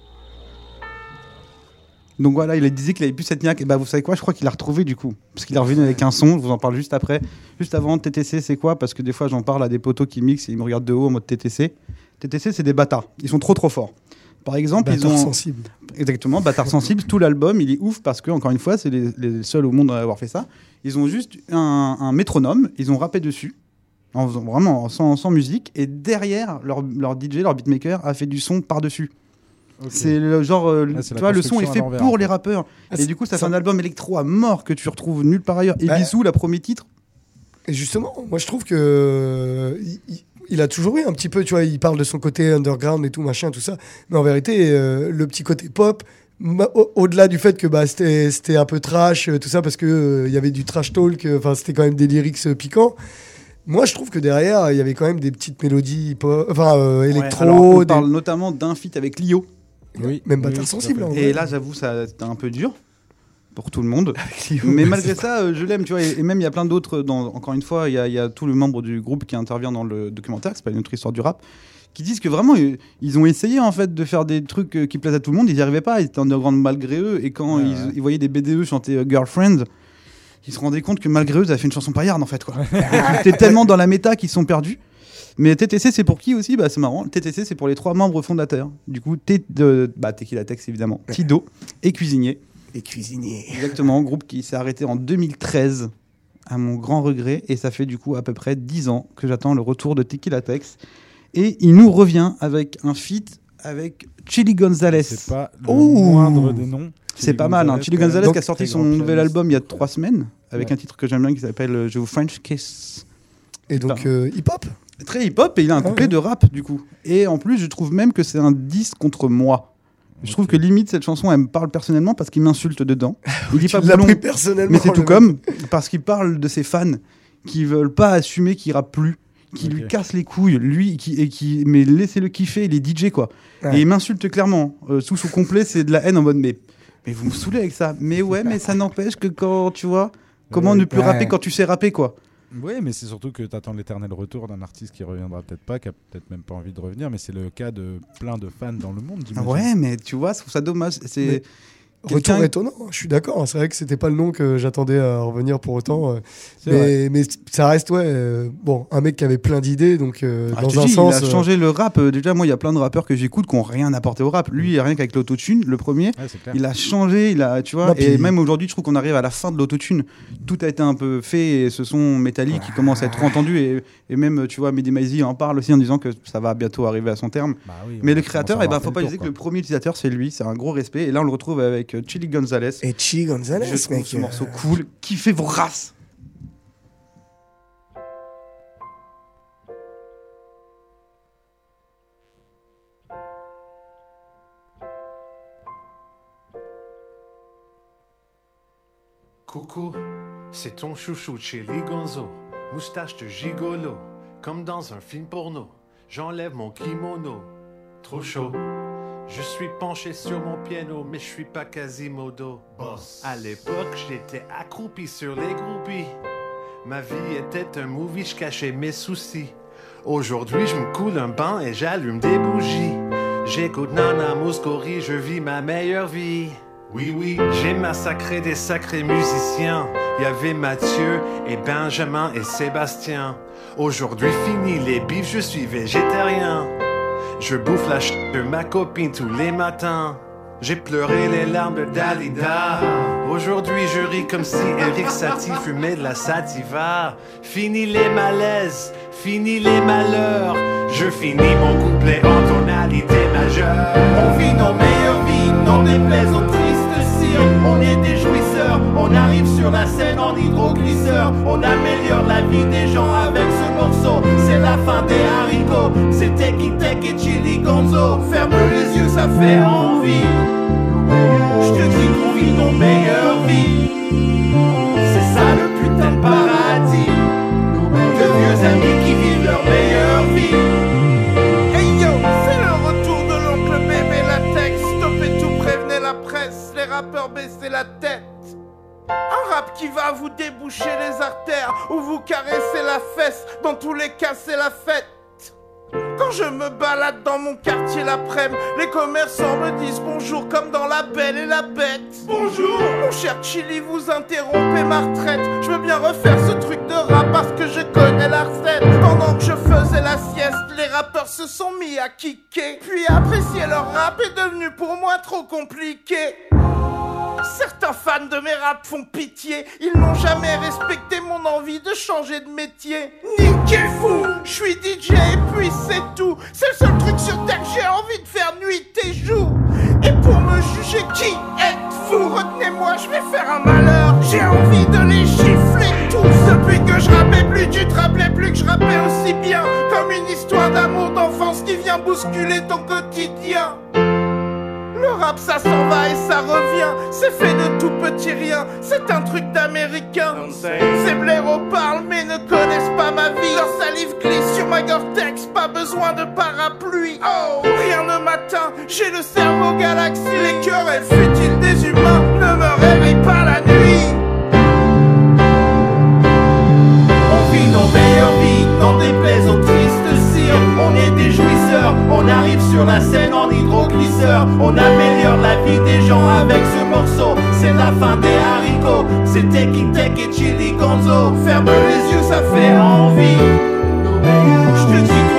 Donc voilà, il disait qu'il avait plus cette niaque. Et bah vous savez quoi, je crois qu'il l'a retrouvé du coup. Parce qu'il est revenu avec un son, je vous en parle juste après. Juste avant, TTC, c'est quoi ? Parce que des fois, j'en parle à des potos qui mixent et ils me regardent de haut en mode TTC. TTC, c'est des bâtards. Ils sont trop forts. Par exemple, bâtards sensibles. Exactement, bâtards sensibles. Tout l'album, il est ouf parce que, encore une fois, c'est les seuls au monde à avoir fait ça. Ils ont juste un métronome, ils ont rappé dessus. Vraiment, sans musique. Et derrière, leur DJ, leur beatmaker a fait du son par-dessus. Okay. C'est le genre, tu vois, le son est fait pour les rappeurs. Et du coup, ça fait un album électro à mort que tu retrouves nulle part ailleurs. Et Bissou, le premier titre. Et justement, moi je trouve que il a toujours eu un petit peu, tu vois, il parle de son côté underground et tout, machin, tout ça. Mais en vérité, le petit côté pop, au-delà du fait que c'était un peu trash, tout ça, parce qu'il y avait du trash talk, enfin c'était quand même des lyrics piquants. Moi, je trouve que derrière, il y avait quand même des petites mélodies électro. Alors, on parle notamment d'un feat avec Lio. Oui, même bâtard sensible. Et là, j'avoue, c'était un peu dur pour tout le monde. Mais malgré ça, je l'aime, tu vois. Et même, il y a plein d'autres. Encore une fois, il y a tous les membres du groupe qui interviennent dans le documentaire, qui s'appelle Une autre histoire du rap, qui disent que vraiment, ils ont essayé en fait de faire des trucs qui plaisent à tout le monde. Ils n'y arrivaient pas. Ils étaient underground malgré eux. Et quand ils voyaient des BDE chanter Girlfriend, ils se rendaient compte que malgré eux, ils avaient fait une chanson paillarde en fait, quoi. C'était tellement dans la méta qu'ils sont perdus. Mais TTC, c'est pour qui aussi ? Bah, c'est marrant. TTC, c'est pour les 3 membres fondateurs. Du coup, Tequila Tex, évidemment. Tido et Cuisinier. Et Cuisinier. Exactement, groupe qui s'est arrêté en 2013, à mon grand regret. Et ça fait du coup à peu près 10 ans que j'attends le retour de Tequila Tex. Et il nous revient avec un feat avec Chili Gonzalez. C'est pas le moindre des noms. C'est pas mal. Hein. Chili Gonzalez qui a sorti son nouvel album il y a 3 semaines, avec un titre que j'aime bien qui s'appelle Je vous French Kiss. Et donc hip-hop ? Très hip-hop, et il a un couplet de rap du coup. Et en plus, je trouve même que c'est un diss contre moi. Je trouve que limite cette chanson elle me parle personnellement parce qu'il m'insulte dedans. Il dit pas boulon, mais c'est tout comme parce qu'il parle de ses fans qui veulent pas assumer qu'il rappe plus, qui lui cassent les couilles, lui mais laissez-le kiffer, il est DJ quoi. Et il m'insulte clairement. Sous son complet, c'est de la haine en mode mais vous me saoulez avec ça. Mais ouais, mais ça n'empêche que quand tu vois comment ne plus rapper quand tu sais rapper quoi. Oui, mais c'est surtout que tu attends l'éternel retour d'un artiste qui reviendra peut-être pas, qui a peut-être même pas envie de revenir, mais c'est le cas de plein de fans dans le monde, j'imagine. Ouais, mais tu vois, je trouve ça dommage. C'est retour étonnant, je suis d'accord. C'est vrai que c'était pas le nom que j'attendais à revenir pour autant. Mais ça reste, bon, un mec qui avait plein d'idées, donc dans un sens. Il a changé le rap. Déjà, moi, il y a plein de rappeurs que j'écoute qui n'ont rien apporté au rap. Lui, rien qu'avec l'autotune, le premier, il a changé, tu vois. Et même aujourd'hui, je trouve qu'on arrive à la fin de l'autotune. Tout a été un peu fait et ce son métallique qui commence à être entendu. Et même, tu vois, Mehdi Maizi en parle aussi en disant que ça va bientôt arriver à son terme. Mais le créateur, faut pas oublier que le premier utilisateur, c'est lui. C'est un gros respect. Et là, on le retrouve avec Chili Gonzalez. Et Chili Gonzalez, je trouve ce morceau cool. Kiffez vos races. Coucou, c'est ton chouchou Chili Gonzo, moustache de gigolo, comme dans un film porno. J'enlève mon kimono, trop chaud. Je suis penché sur mon piano, mais je suis pas Quasimodo. Boss. À l'époque, j'étais accroupi sur les groupies. Ma vie était un movie, je cachais mes soucis. Aujourd'hui, je me coule un bain et j'allume des bougies. J'écoute Nana Mouskouri, je vis ma meilleure vie. Oui, j'ai massacré des sacrés musiciens. Y avait Mathieu et Benjamin et Sébastien. Aujourd'hui, fini les bifs, je suis végétarien. Je bouffe la de ma copine tous les matins. J'ai pleuré les larmes de Dalida. Aujourd'hui je ris comme si Eric Satie fumait de la sativa. Fini les malaises, fini les malheurs. Je finis mon couplet en tonalité majeure. On vit nos meilleures vies, n'en déplaise aux tristes cires. On est des jouisseurs, on arrive sur la scène en hydroglisseur. On améliore la vie des gens avec ce morceau. C'est la fin des haricots, c'est Teki Tek et Chili Gonzo. Ferme les yeux, ça fait envie. Je te dis qu'on vit nos meilleures vies. C'est ça le putain de paradis. De vieux amis qui vivent leur meilleure vie. Hey yo, c'est le retour de l'oncle bébé latex. Stoppez tout, prévenez la presse. Les rappeurs baissez la tête. Un rap qui va vous déboucher les artères ou vous caresser la fesse. Dans tous les cas, c'est la fête. Quand je me balade dans mon quartier l'après-midi, les commerçants me disent bonjour comme dans La Belle et la Bête. Bonjour, mon cher Chili, vous interrompez ma retraite. Je veux bien refaire ce truc de rap parce que je connais la recette. Pendant que je faisais la sieste, les rappeurs se sont mis à kicker. Puis apprécier leur rap est devenu pour moi trop compliqué. Certains fans de mes raps font pitié. Ils n'ont jamais respecté mon envie de changer de métier. Niquez fou, je suis DJ et puis c'est tout. C'est le seul truc sur terre que j'ai envie de faire nuit et jour. Et pour me juger, qui êtes-vous? Retenez-moi, je vais faire un malheur. J'ai envie de les gifler tous. Depuis que je rappais plus, tu te rappelais plus que je rappais aussi bien. Comme une histoire d'amour d'enfance qui vient bousculer ton quotidien. Le rap ça s'en va et ça revient. C'est fait de tout petit rien. C'est un truc d'américain. Ces blaireaux parlent mais ne connaissent pas ma vie. Leur salive glisse sur ma Gore-Tex. Pas besoin de parapluie. Oh, rien ne m'atteint. J'ai le cerveau galaxie. Les querelles futiles des humains ne me réveillent pas la nuit. On vit nos meilleures vies, n'en déplaise aux tristes cires. On est des jouisseurs, on arrive sur la scène en hydroglisseur. On améliore la vie des gens avec ce morceau. C'est la fin des haricots, c'est Teki Tek et Chili Gonzo. Ferme les yeux, ça fait envie. Je te dis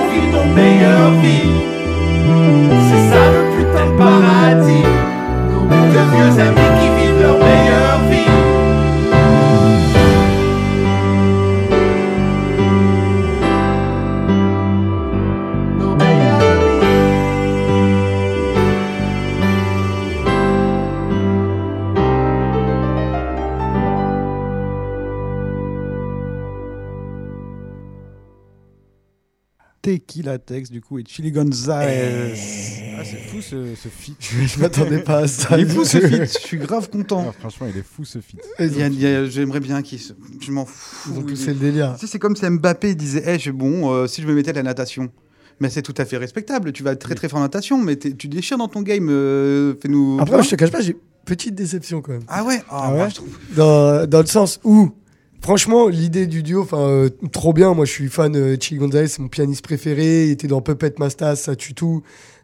Tequila Tex du coup et Chili Gonzalez. Ah, c'est fou ce feat. Je m'attendais pas à ça. Il est fou ce feat, je suis grave content. Ah, franchement, il est fou ce feat. J'aimerais bien qu'il se... Je m'en fous. Ils ont poussé le délire. Tu sais, c'est comme si Mbappé disait si je me mettais à la natation. Mais c'est tout à fait respectable. Tu vas être très très fort en natation, mais tu déchires dans ton game. Fais-nous. Après, je te cache pas, j'ai petite déception quand même. Ah ouais, ouais. Je trouve. Dans le sens où, franchement, l'idée du duo, trop bien. Moi, je suis fan de Chili Gonzalez, c'est mon pianiste préféré. Il était dans Puppet Master, ça tue tout.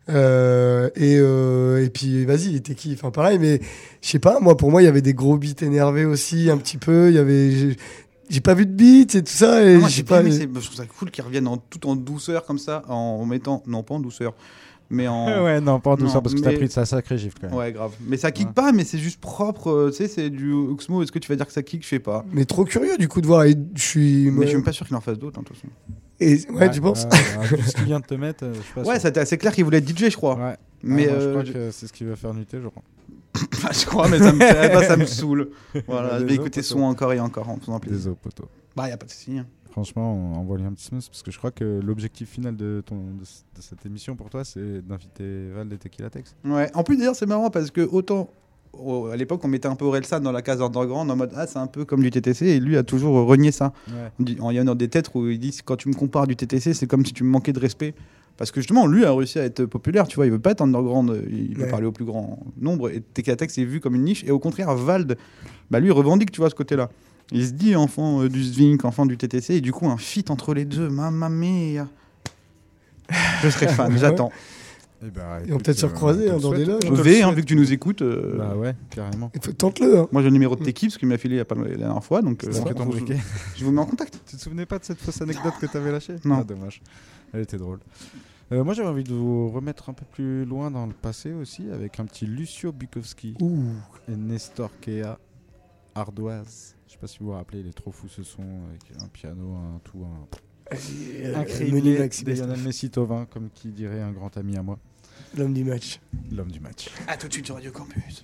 Et puis, vas-y, il était qui ? Enfin, pareil, mais je sais pas, pour moi, il y avait des gros beats énervés aussi, un petit peu. Il y avait. J'ai pas vu de beats et tout ça. Et moi, je trouve ça cool qu'ils reviennent tout en douceur comme ça, en mettant. Non, pas en douceur. Mais en... ouais, non, pas en douceur parce que t'as pris de sa sacrée gifle quand même. Ouais, grave. Mais ça kick pas, mais c'est juste propre. Tu sais, c'est du Oxmo. Est-ce que tu vas dire que ça kick ? Je sais pas. Mais trop curieux du coup de voir. Mais je suis même pas sûr qu'il en fasse d'autres, de toute façon. Et tu penses ce qu'il vient de te mettre, je sais pas. Ouais, c'était assez clair qu'il voulait être DJ, je crois. Ouais. Mais je crois que c'est ce qu'il va faire nuiter, je crois. Je crois, mais ça me saoule. Voilà, je vais écouter son encore et encore en faisant plaisir. Désolé, poteau. Bah, y a pas de souci. Franchement, envoie-lui un petit smooth parce que je crois que l'objectif final de cette émission pour toi, c'est d'inviter Val et Tequila Tex. Ouais, en plus d'ailleurs, c'est marrant parce que autant à l'époque, on mettait un peu Orelsan dans la case underground en mode c'est un peu comme du TTC, et lui a toujours renié ça. Ouais. Il y en a des têtes où il dit quand tu me compares du TTC, c'est comme si tu me manquais de respect. Parce que justement, lui a réussi à être populaire, tu vois, il veut pas être underground, il veut parler au plus grand nombre, et Tequila Tex est vu comme une niche, et au contraire, Vald, lui revendique, tu vois, ce côté-là. Il se dit enfant du Zvink, enfant du TTC, et du coup, un feat entre les deux, mamma mia. Je serais fan, j'attends. Ils vont peut-être se recroiser dans des loges. Vu que tu nous écoutes. Bah ouais, carrément. Tente-le. Moi, j'ai le numéro de Teki, parce qu'il m'a filé la dernière fois, donc je vous mets en contact. Tu te souvenais pas de cette fausse anecdote que t'avais lâchée ? Non. Ah, dommage. Elle était drôle. Moi, j'avais envie de vous remettre un peu plus loin dans le passé aussi, avec un petit Lucio Bukowski et Nestor Kea, Ardoise. Je sais pas si vous vous rappelez, il est trop fou ce son, avec un piano, un tout, un criblé de Lionel Messi Tovin, comme qui dirait un grand ami à moi. L'homme du match. L'homme du match. À tout de suite sur Radio Campus.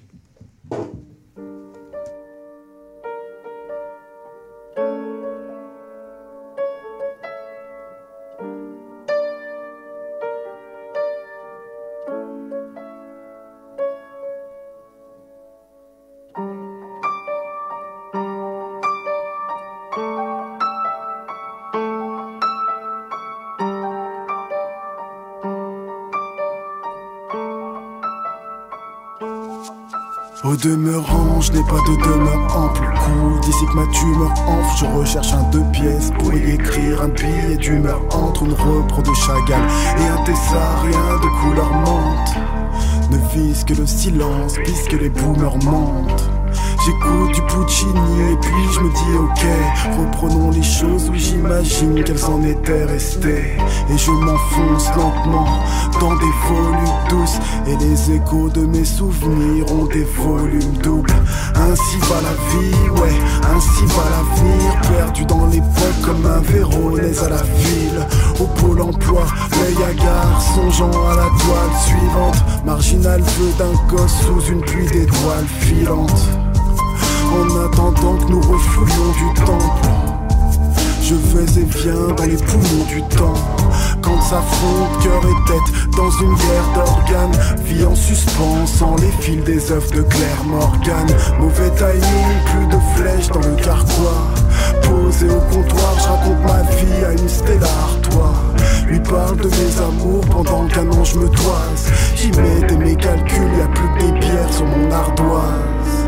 Au demeurant, je n'ai pas de demeure ample. Cool, d'ici que ma tumeur enfle, je recherche un 2 pièces pour y écrire un billet d'humeur entre une repro de Chagall et un thessarien de couleur menthe. Ne vise que le silence, puisque les boomers mentent. J'écoute du Puccini et puis je me dis ok, reprenons les choses où j'imagine qu'elles en étaient restées. Et je m'enfonce lentement dans des volutes douces, et les échos de mes souvenirs ont des volumes doubles. Ainsi va la vie, ouais, ainsi va l'avenir, perdu dans l'époque comme un Véronèse à la ville. Au pôle emploi, l'œil hagard, songeant à la toile suivante. Marginal vœu d'un gosse sous une pluie d'étoiles filantes. En attendant que nous refoulions du temple, je vais et viens dans les poumons du temps. Quand s'affrontent cœur et tête dans une guerre d'organes, vie en suspens sans les fils des œufs de Claire Morgane. Mauvais timing, plus de flèches dans le carquois. Posé au comptoir, je raconte ma vie à une stellar, toi. Lui parle de mes amours pendant qu'un ange me toise. J'y mets mes calculs, y'a plus que des pierres sur mon ardoise.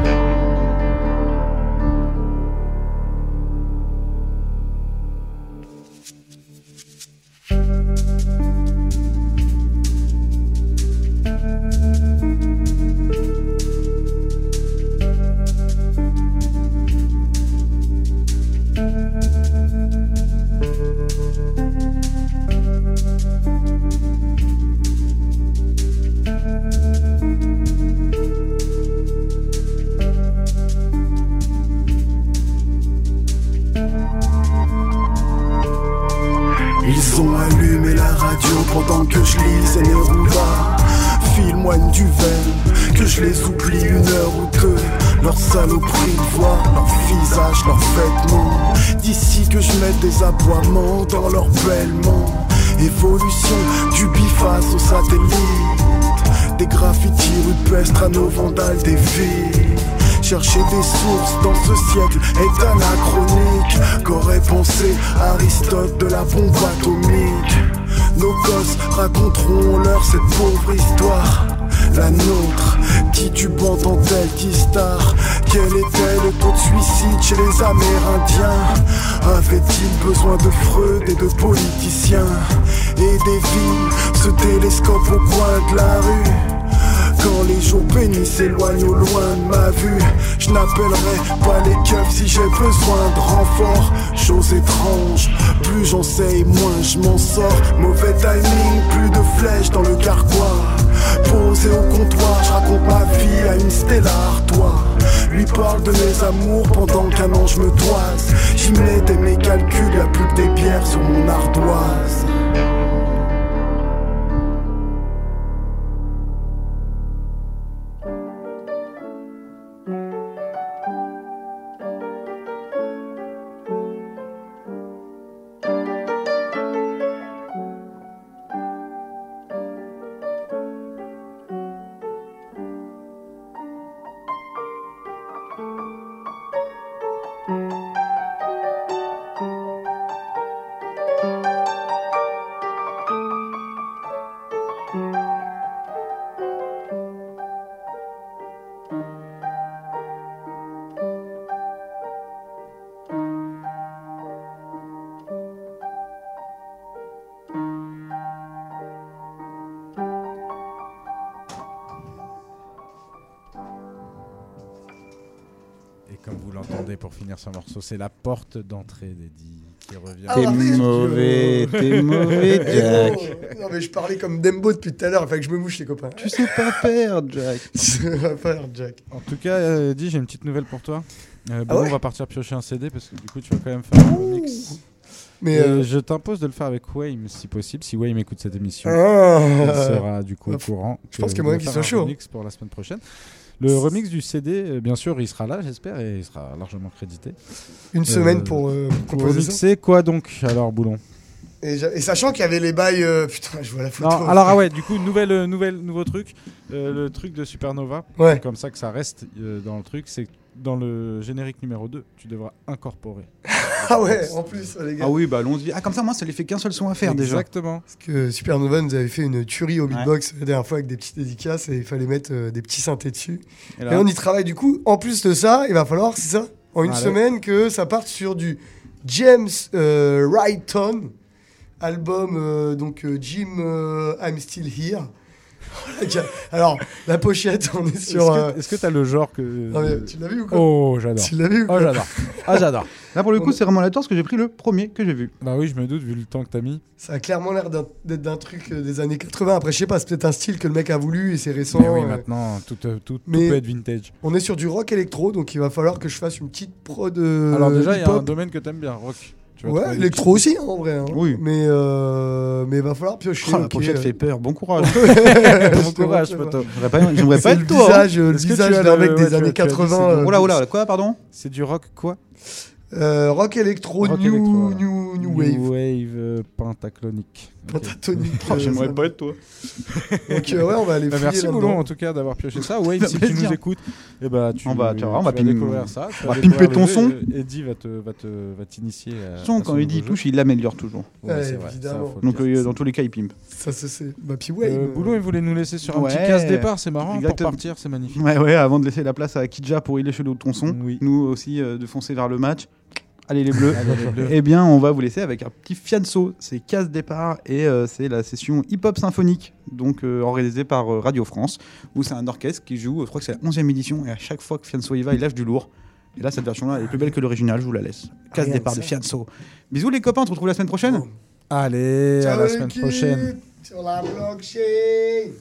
Ils ont allumé la radio pendant que je lisais Neruda. File-moi une duvel, que je les oublie 1 heure ou 2. Leur saloperie de voix, leur visage, leurs vêtements. D'ici que je mette des aboiements dans leur bêlement. Évolution du biface au satellite. Des graffitis rupestres à nos vandales des villes. Chercher des sources dans ce siècle est anachronique. Qu'aurait pensé Aristote de la bombe atomique? Nos gosses raconteront leur cette pauvre histoire. La nôtre, titubant-elle d'Istar. Quel était le taux de suicide chez les Amérindiens? Avait-il besoin de Freud et de politiciens et des villes, ce télescope au coin de la rue? Quand les jours bénis s'éloignent au loin de ma vue, je n'appellerai pas les keufs si j'ai besoin de renfort. Chose étrange, plus j'en sais, moins je m'en sors. Mauvais timing, plus de flèches dans le carquois. Posé au comptoir, je raconte ma vie à une stellar, toi. Lui parle de mes amours pendant qu'un ange me toise. J'y mettais mes calculs, y'a plus que des pierres sur mon ardoise. Comme vous l'entendez pour finir ce morceau, c'est la porte d'entrée d'Eddie qui revient. T'es mauvais, Jack. Non mais je parlais comme Dembo depuis tout à l'heure, il fallait que je me mouche les copains. Tu sais pas faire, Jack. Tu sais pas faire, Jack. En tout cas, Eddie, j'ai une petite nouvelle pour toi. Ah bon, ouais, on va partir piocher un CD parce que du coup tu vas quand même faire un remix. Mais je t'impose de le faire avec Wayne si possible. Si Wayne écoute cette émission, Ah. il sera du coup au courant. Je pense qu'il y a moyen qu'il soit chaud. Remix pour la semaine prochaine. Le remix du CD, bien sûr, il sera là, j'espère, et il sera largement crédité. Une semaine pour composer ça. C'est quoi donc, alors, Boulon? Et sachant qu'il y avait les bails... putain, je vois la photo. Non, alors, ah ouais, du coup, nouveau truc. Le truc de Supernova, Ouais. c'est comme ça que ça reste dans le truc, c'est dans le générique numéro 2, tu devras incorporer. Ah ouais, en plus, les gars. Ah oui, bah allons-y. Ah, comme ça, moi, ça les fait qu'un seul son à faire déjà. Exactement. Parce que Supernova nous avait fait une tuerie au beatbox la dernière fois avec des petites dédicaces et il fallait mettre des petits synthés dessus. Et Et, là on y travaille du coup. En plus de ça, il va falloir, c'est ça, en une Allez. semaine que ça parte sur du James Wrighton, album donc Jim I'm Still Here. Alors, la pochette, on est sur... Est-ce que t'as le genre que... Non, mais tu l'as vu ou quoi? Oh, j'adore. Tu l'as vu ou quoi? Oh, j'adore. Ah, j'adore. Là, pour le coup, c'est vraiment aléatoire parce que j'ai pris le premier que j'ai vu. Bah oui, je me doute, vu le temps que t'as mis. Ça a clairement l'air d'être d'un truc des années 80. Après, je sais pas, c'est peut-être un style que le mec a voulu et c'est récent. Mais oui, maintenant, tout peut être vintage. On est sur du rock électro, donc il va falloir que je fasse une petite prod Alors déjà, il y a un hip-hop. domaine que t'aimes bien, rock. Tu vas Ouais, trouver électro aussi, hein, en vrai. Hein. Oui. Mais il va falloir piocher. La ok, pochette fait peur. Bon courage. Bon courage, poteau. J'aimerais pas C'est être le toi. visage, Est-ce le que tu visage as d'un le- mec des ouais, tu années as dit, 80. Oula, quoi, pardon? C'est du rock quoi? Rock électro, Rock new, électro, voilà. new wave. New wave pentaclonique. Ok. Pentatonique. J'aimerais pas être toi. Donc ouais, on va aller Bah, fouiller merci là-dedans. Boulon en tout cas d'avoir pioché ça. Wave, si tu plaisir. nous écoutes, et bah tu On va vas pim- découvrir ça. tu on va vas pimper découvrir ton le son. jeu, et Eddie va t'initier. Son, quand Eddie touche, il l'améliore toujours. Ouais, Ouais, c'est vrai. évidemment. Ça, faut le Donc, dire. dans tous les cas, il pimpe. Ça se sait. Bah, puis ouais. Boulon, il voulait nous laisser sur un Ouais. petit casse-départ, c'est marrant. Exactement. Pour partir, c'est magnifique. Ouais, avant de laisser la place à Kidja pour y lécher l'eau de ton son. Oui. Nous aussi, de foncer vers le match. Allez les bleus. Allez, les Bleus. Eh bien, on va vous laisser avec un petit fianso. C'est casse départ et c'est la session hip-hop symphonique, donc organisée par Radio France, où c'est un orchestre qui joue, je crois que c'est la 11e édition, et à chaque fois que Fianso y va, il lâche du lourd. Et là, cette version-là, elle est plus belle que l'original, je vous la laisse. Casse Rien départ que de ça. Fianso. Bisous les copains, on se retrouve la semaine prochaine. Allez, à Ciao, la semaine l'équipe, prochaine. Sur la blockchain.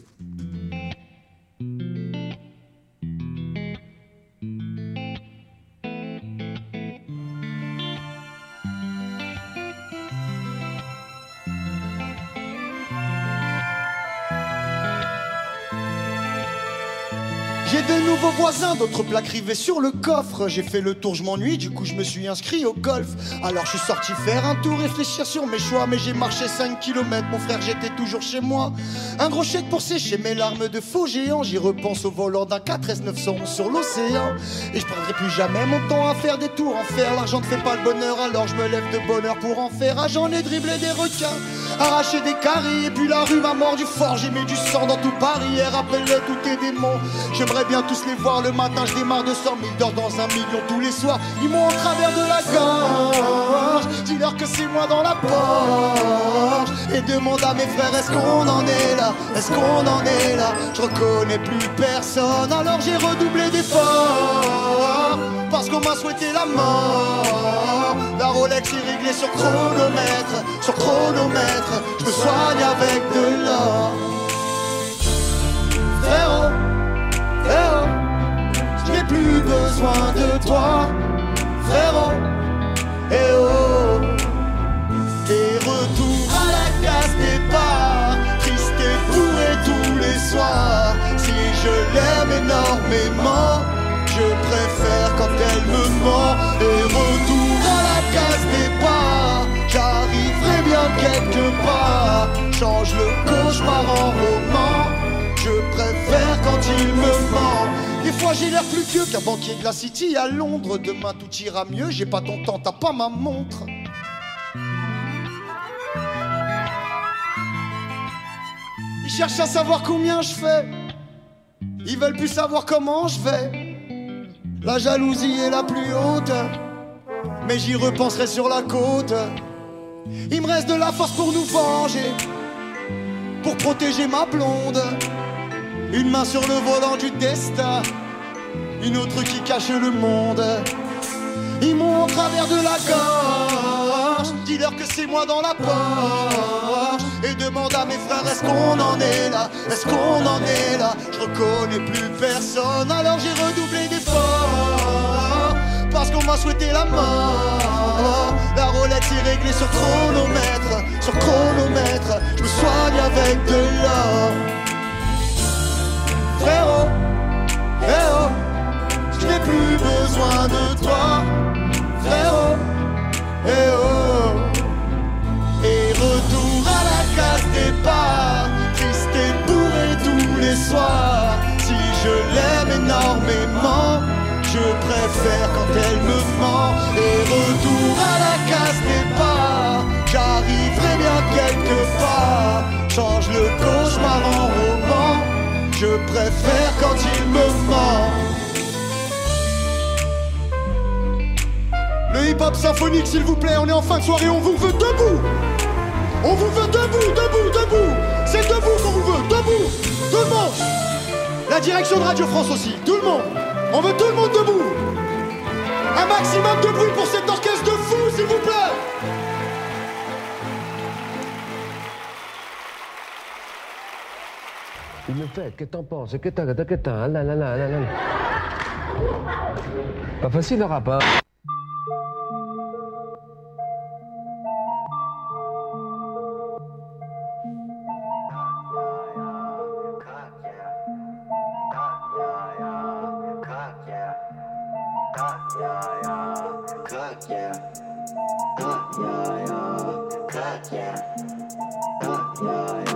J'ai de nouveaux voisins, d'autres plaques rivées sur le coffre. J'ai fait le tour, je m'ennuie, du coup je me suis inscrit au golf. Alors je suis sorti faire un tour, réfléchir sur mes choix. Mais j'ai marché 5 km, mon frère, j'étais toujours chez moi. Un gros chèque pour sécher mes larmes de faux géant. J'y repense au volant d'un 4S 911 sur l'océan. Et je prendrai plus jamais mon temps à faire des tours en fer. L'argent ne fait pas le bonheur, alors je me lève de bonne heure pour en faire. Ah, j'en ai dribblé des requins, arraché des caries. Et puis la rue m'a mordu fort, j'ai mis du sang dans tout Paris. Et rappelle-les tous tes démons, j'aimerais bien tous les voir le matin. Je démarre de 100 000 d'heures dans 1 million tous les soirs. Ils m'ont en travers de la gorge, dis-leur que c'est moi dans la Porsche. Et demande à mes frères, est-ce qu'on en est là? Est-ce qu'on en est là? Je reconnais plus personne, alors j'ai redoublé d'efforts. Parce qu'on m'a souhaité la mort. La Rolex est réglée sur chronomètre. Sur chronomètre, je me soigne avec de l'or. Frérot, frérot, je n'ai plus besoin de toi. Frérot, eh oh. Tes retours à la case départ, triste et bourré tous les soirs. Si je l'aime énormément, je préfère quand elle me ment. Et retour à la case départ, j'arriverai bien quelque part. Change le cauchemar en roman, je préfère quand il me ment. Des fois j'ai l'air plus vieux qu'un banquier de la City à Londres. Demain tout ira mieux, j'ai pas ton temps, t'as pas ma montre. Ils cherchent à savoir combien je fais, ils veulent plus savoir comment je vais. La jalousie est la plus haute, mais j'y repenserai sur la côte. Il me reste de la force pour nous venger, pour protéger ma blonde. Une main sur le volant du destin, une autre qui cache le monde. Ils m'ont en travers de la gorge, dis-leur que c'est moi dans la Porsche. Et demande à mes frères, est-ce qu'on en est là? Est-ce qu'on en est là? Je reconnais plus personne, alors j'ai redoublé d'efforts. Parce qu'on m'a souhaité la mort. La Rolex est réglée sur chronomètre. Sur chronomètre, je me soigne avec de l'or. Frérot, frérot, je n'ai plus besoin de toi. Frérot, eh oh. Et retour à la case départ, triste et bourré tous les soirs. Si je l'aime énormément, je préfère quand elle me ment. Et retour à la case départ, j'arriverai bien quelque part. Change le cauchemar en roman, je préfère quand il me ment. Le hip-hop symphonique, s'il vous plaît, on est en fin de soirée, on vous veut debout. On vous veut debout, debout, debout. C'est debout qu'on vous veut, debout. Tout le monde. La direction de Radio France aussi, tout le monde. On veut tout le monde debout. Un maximum de bruit pour cet orchestre de fous, s'il vous plaît. Une fête, qu'est-ce que t'en penses? Que t'as, là, là, là, là, là. Pas facile le rap, hein. Yeah.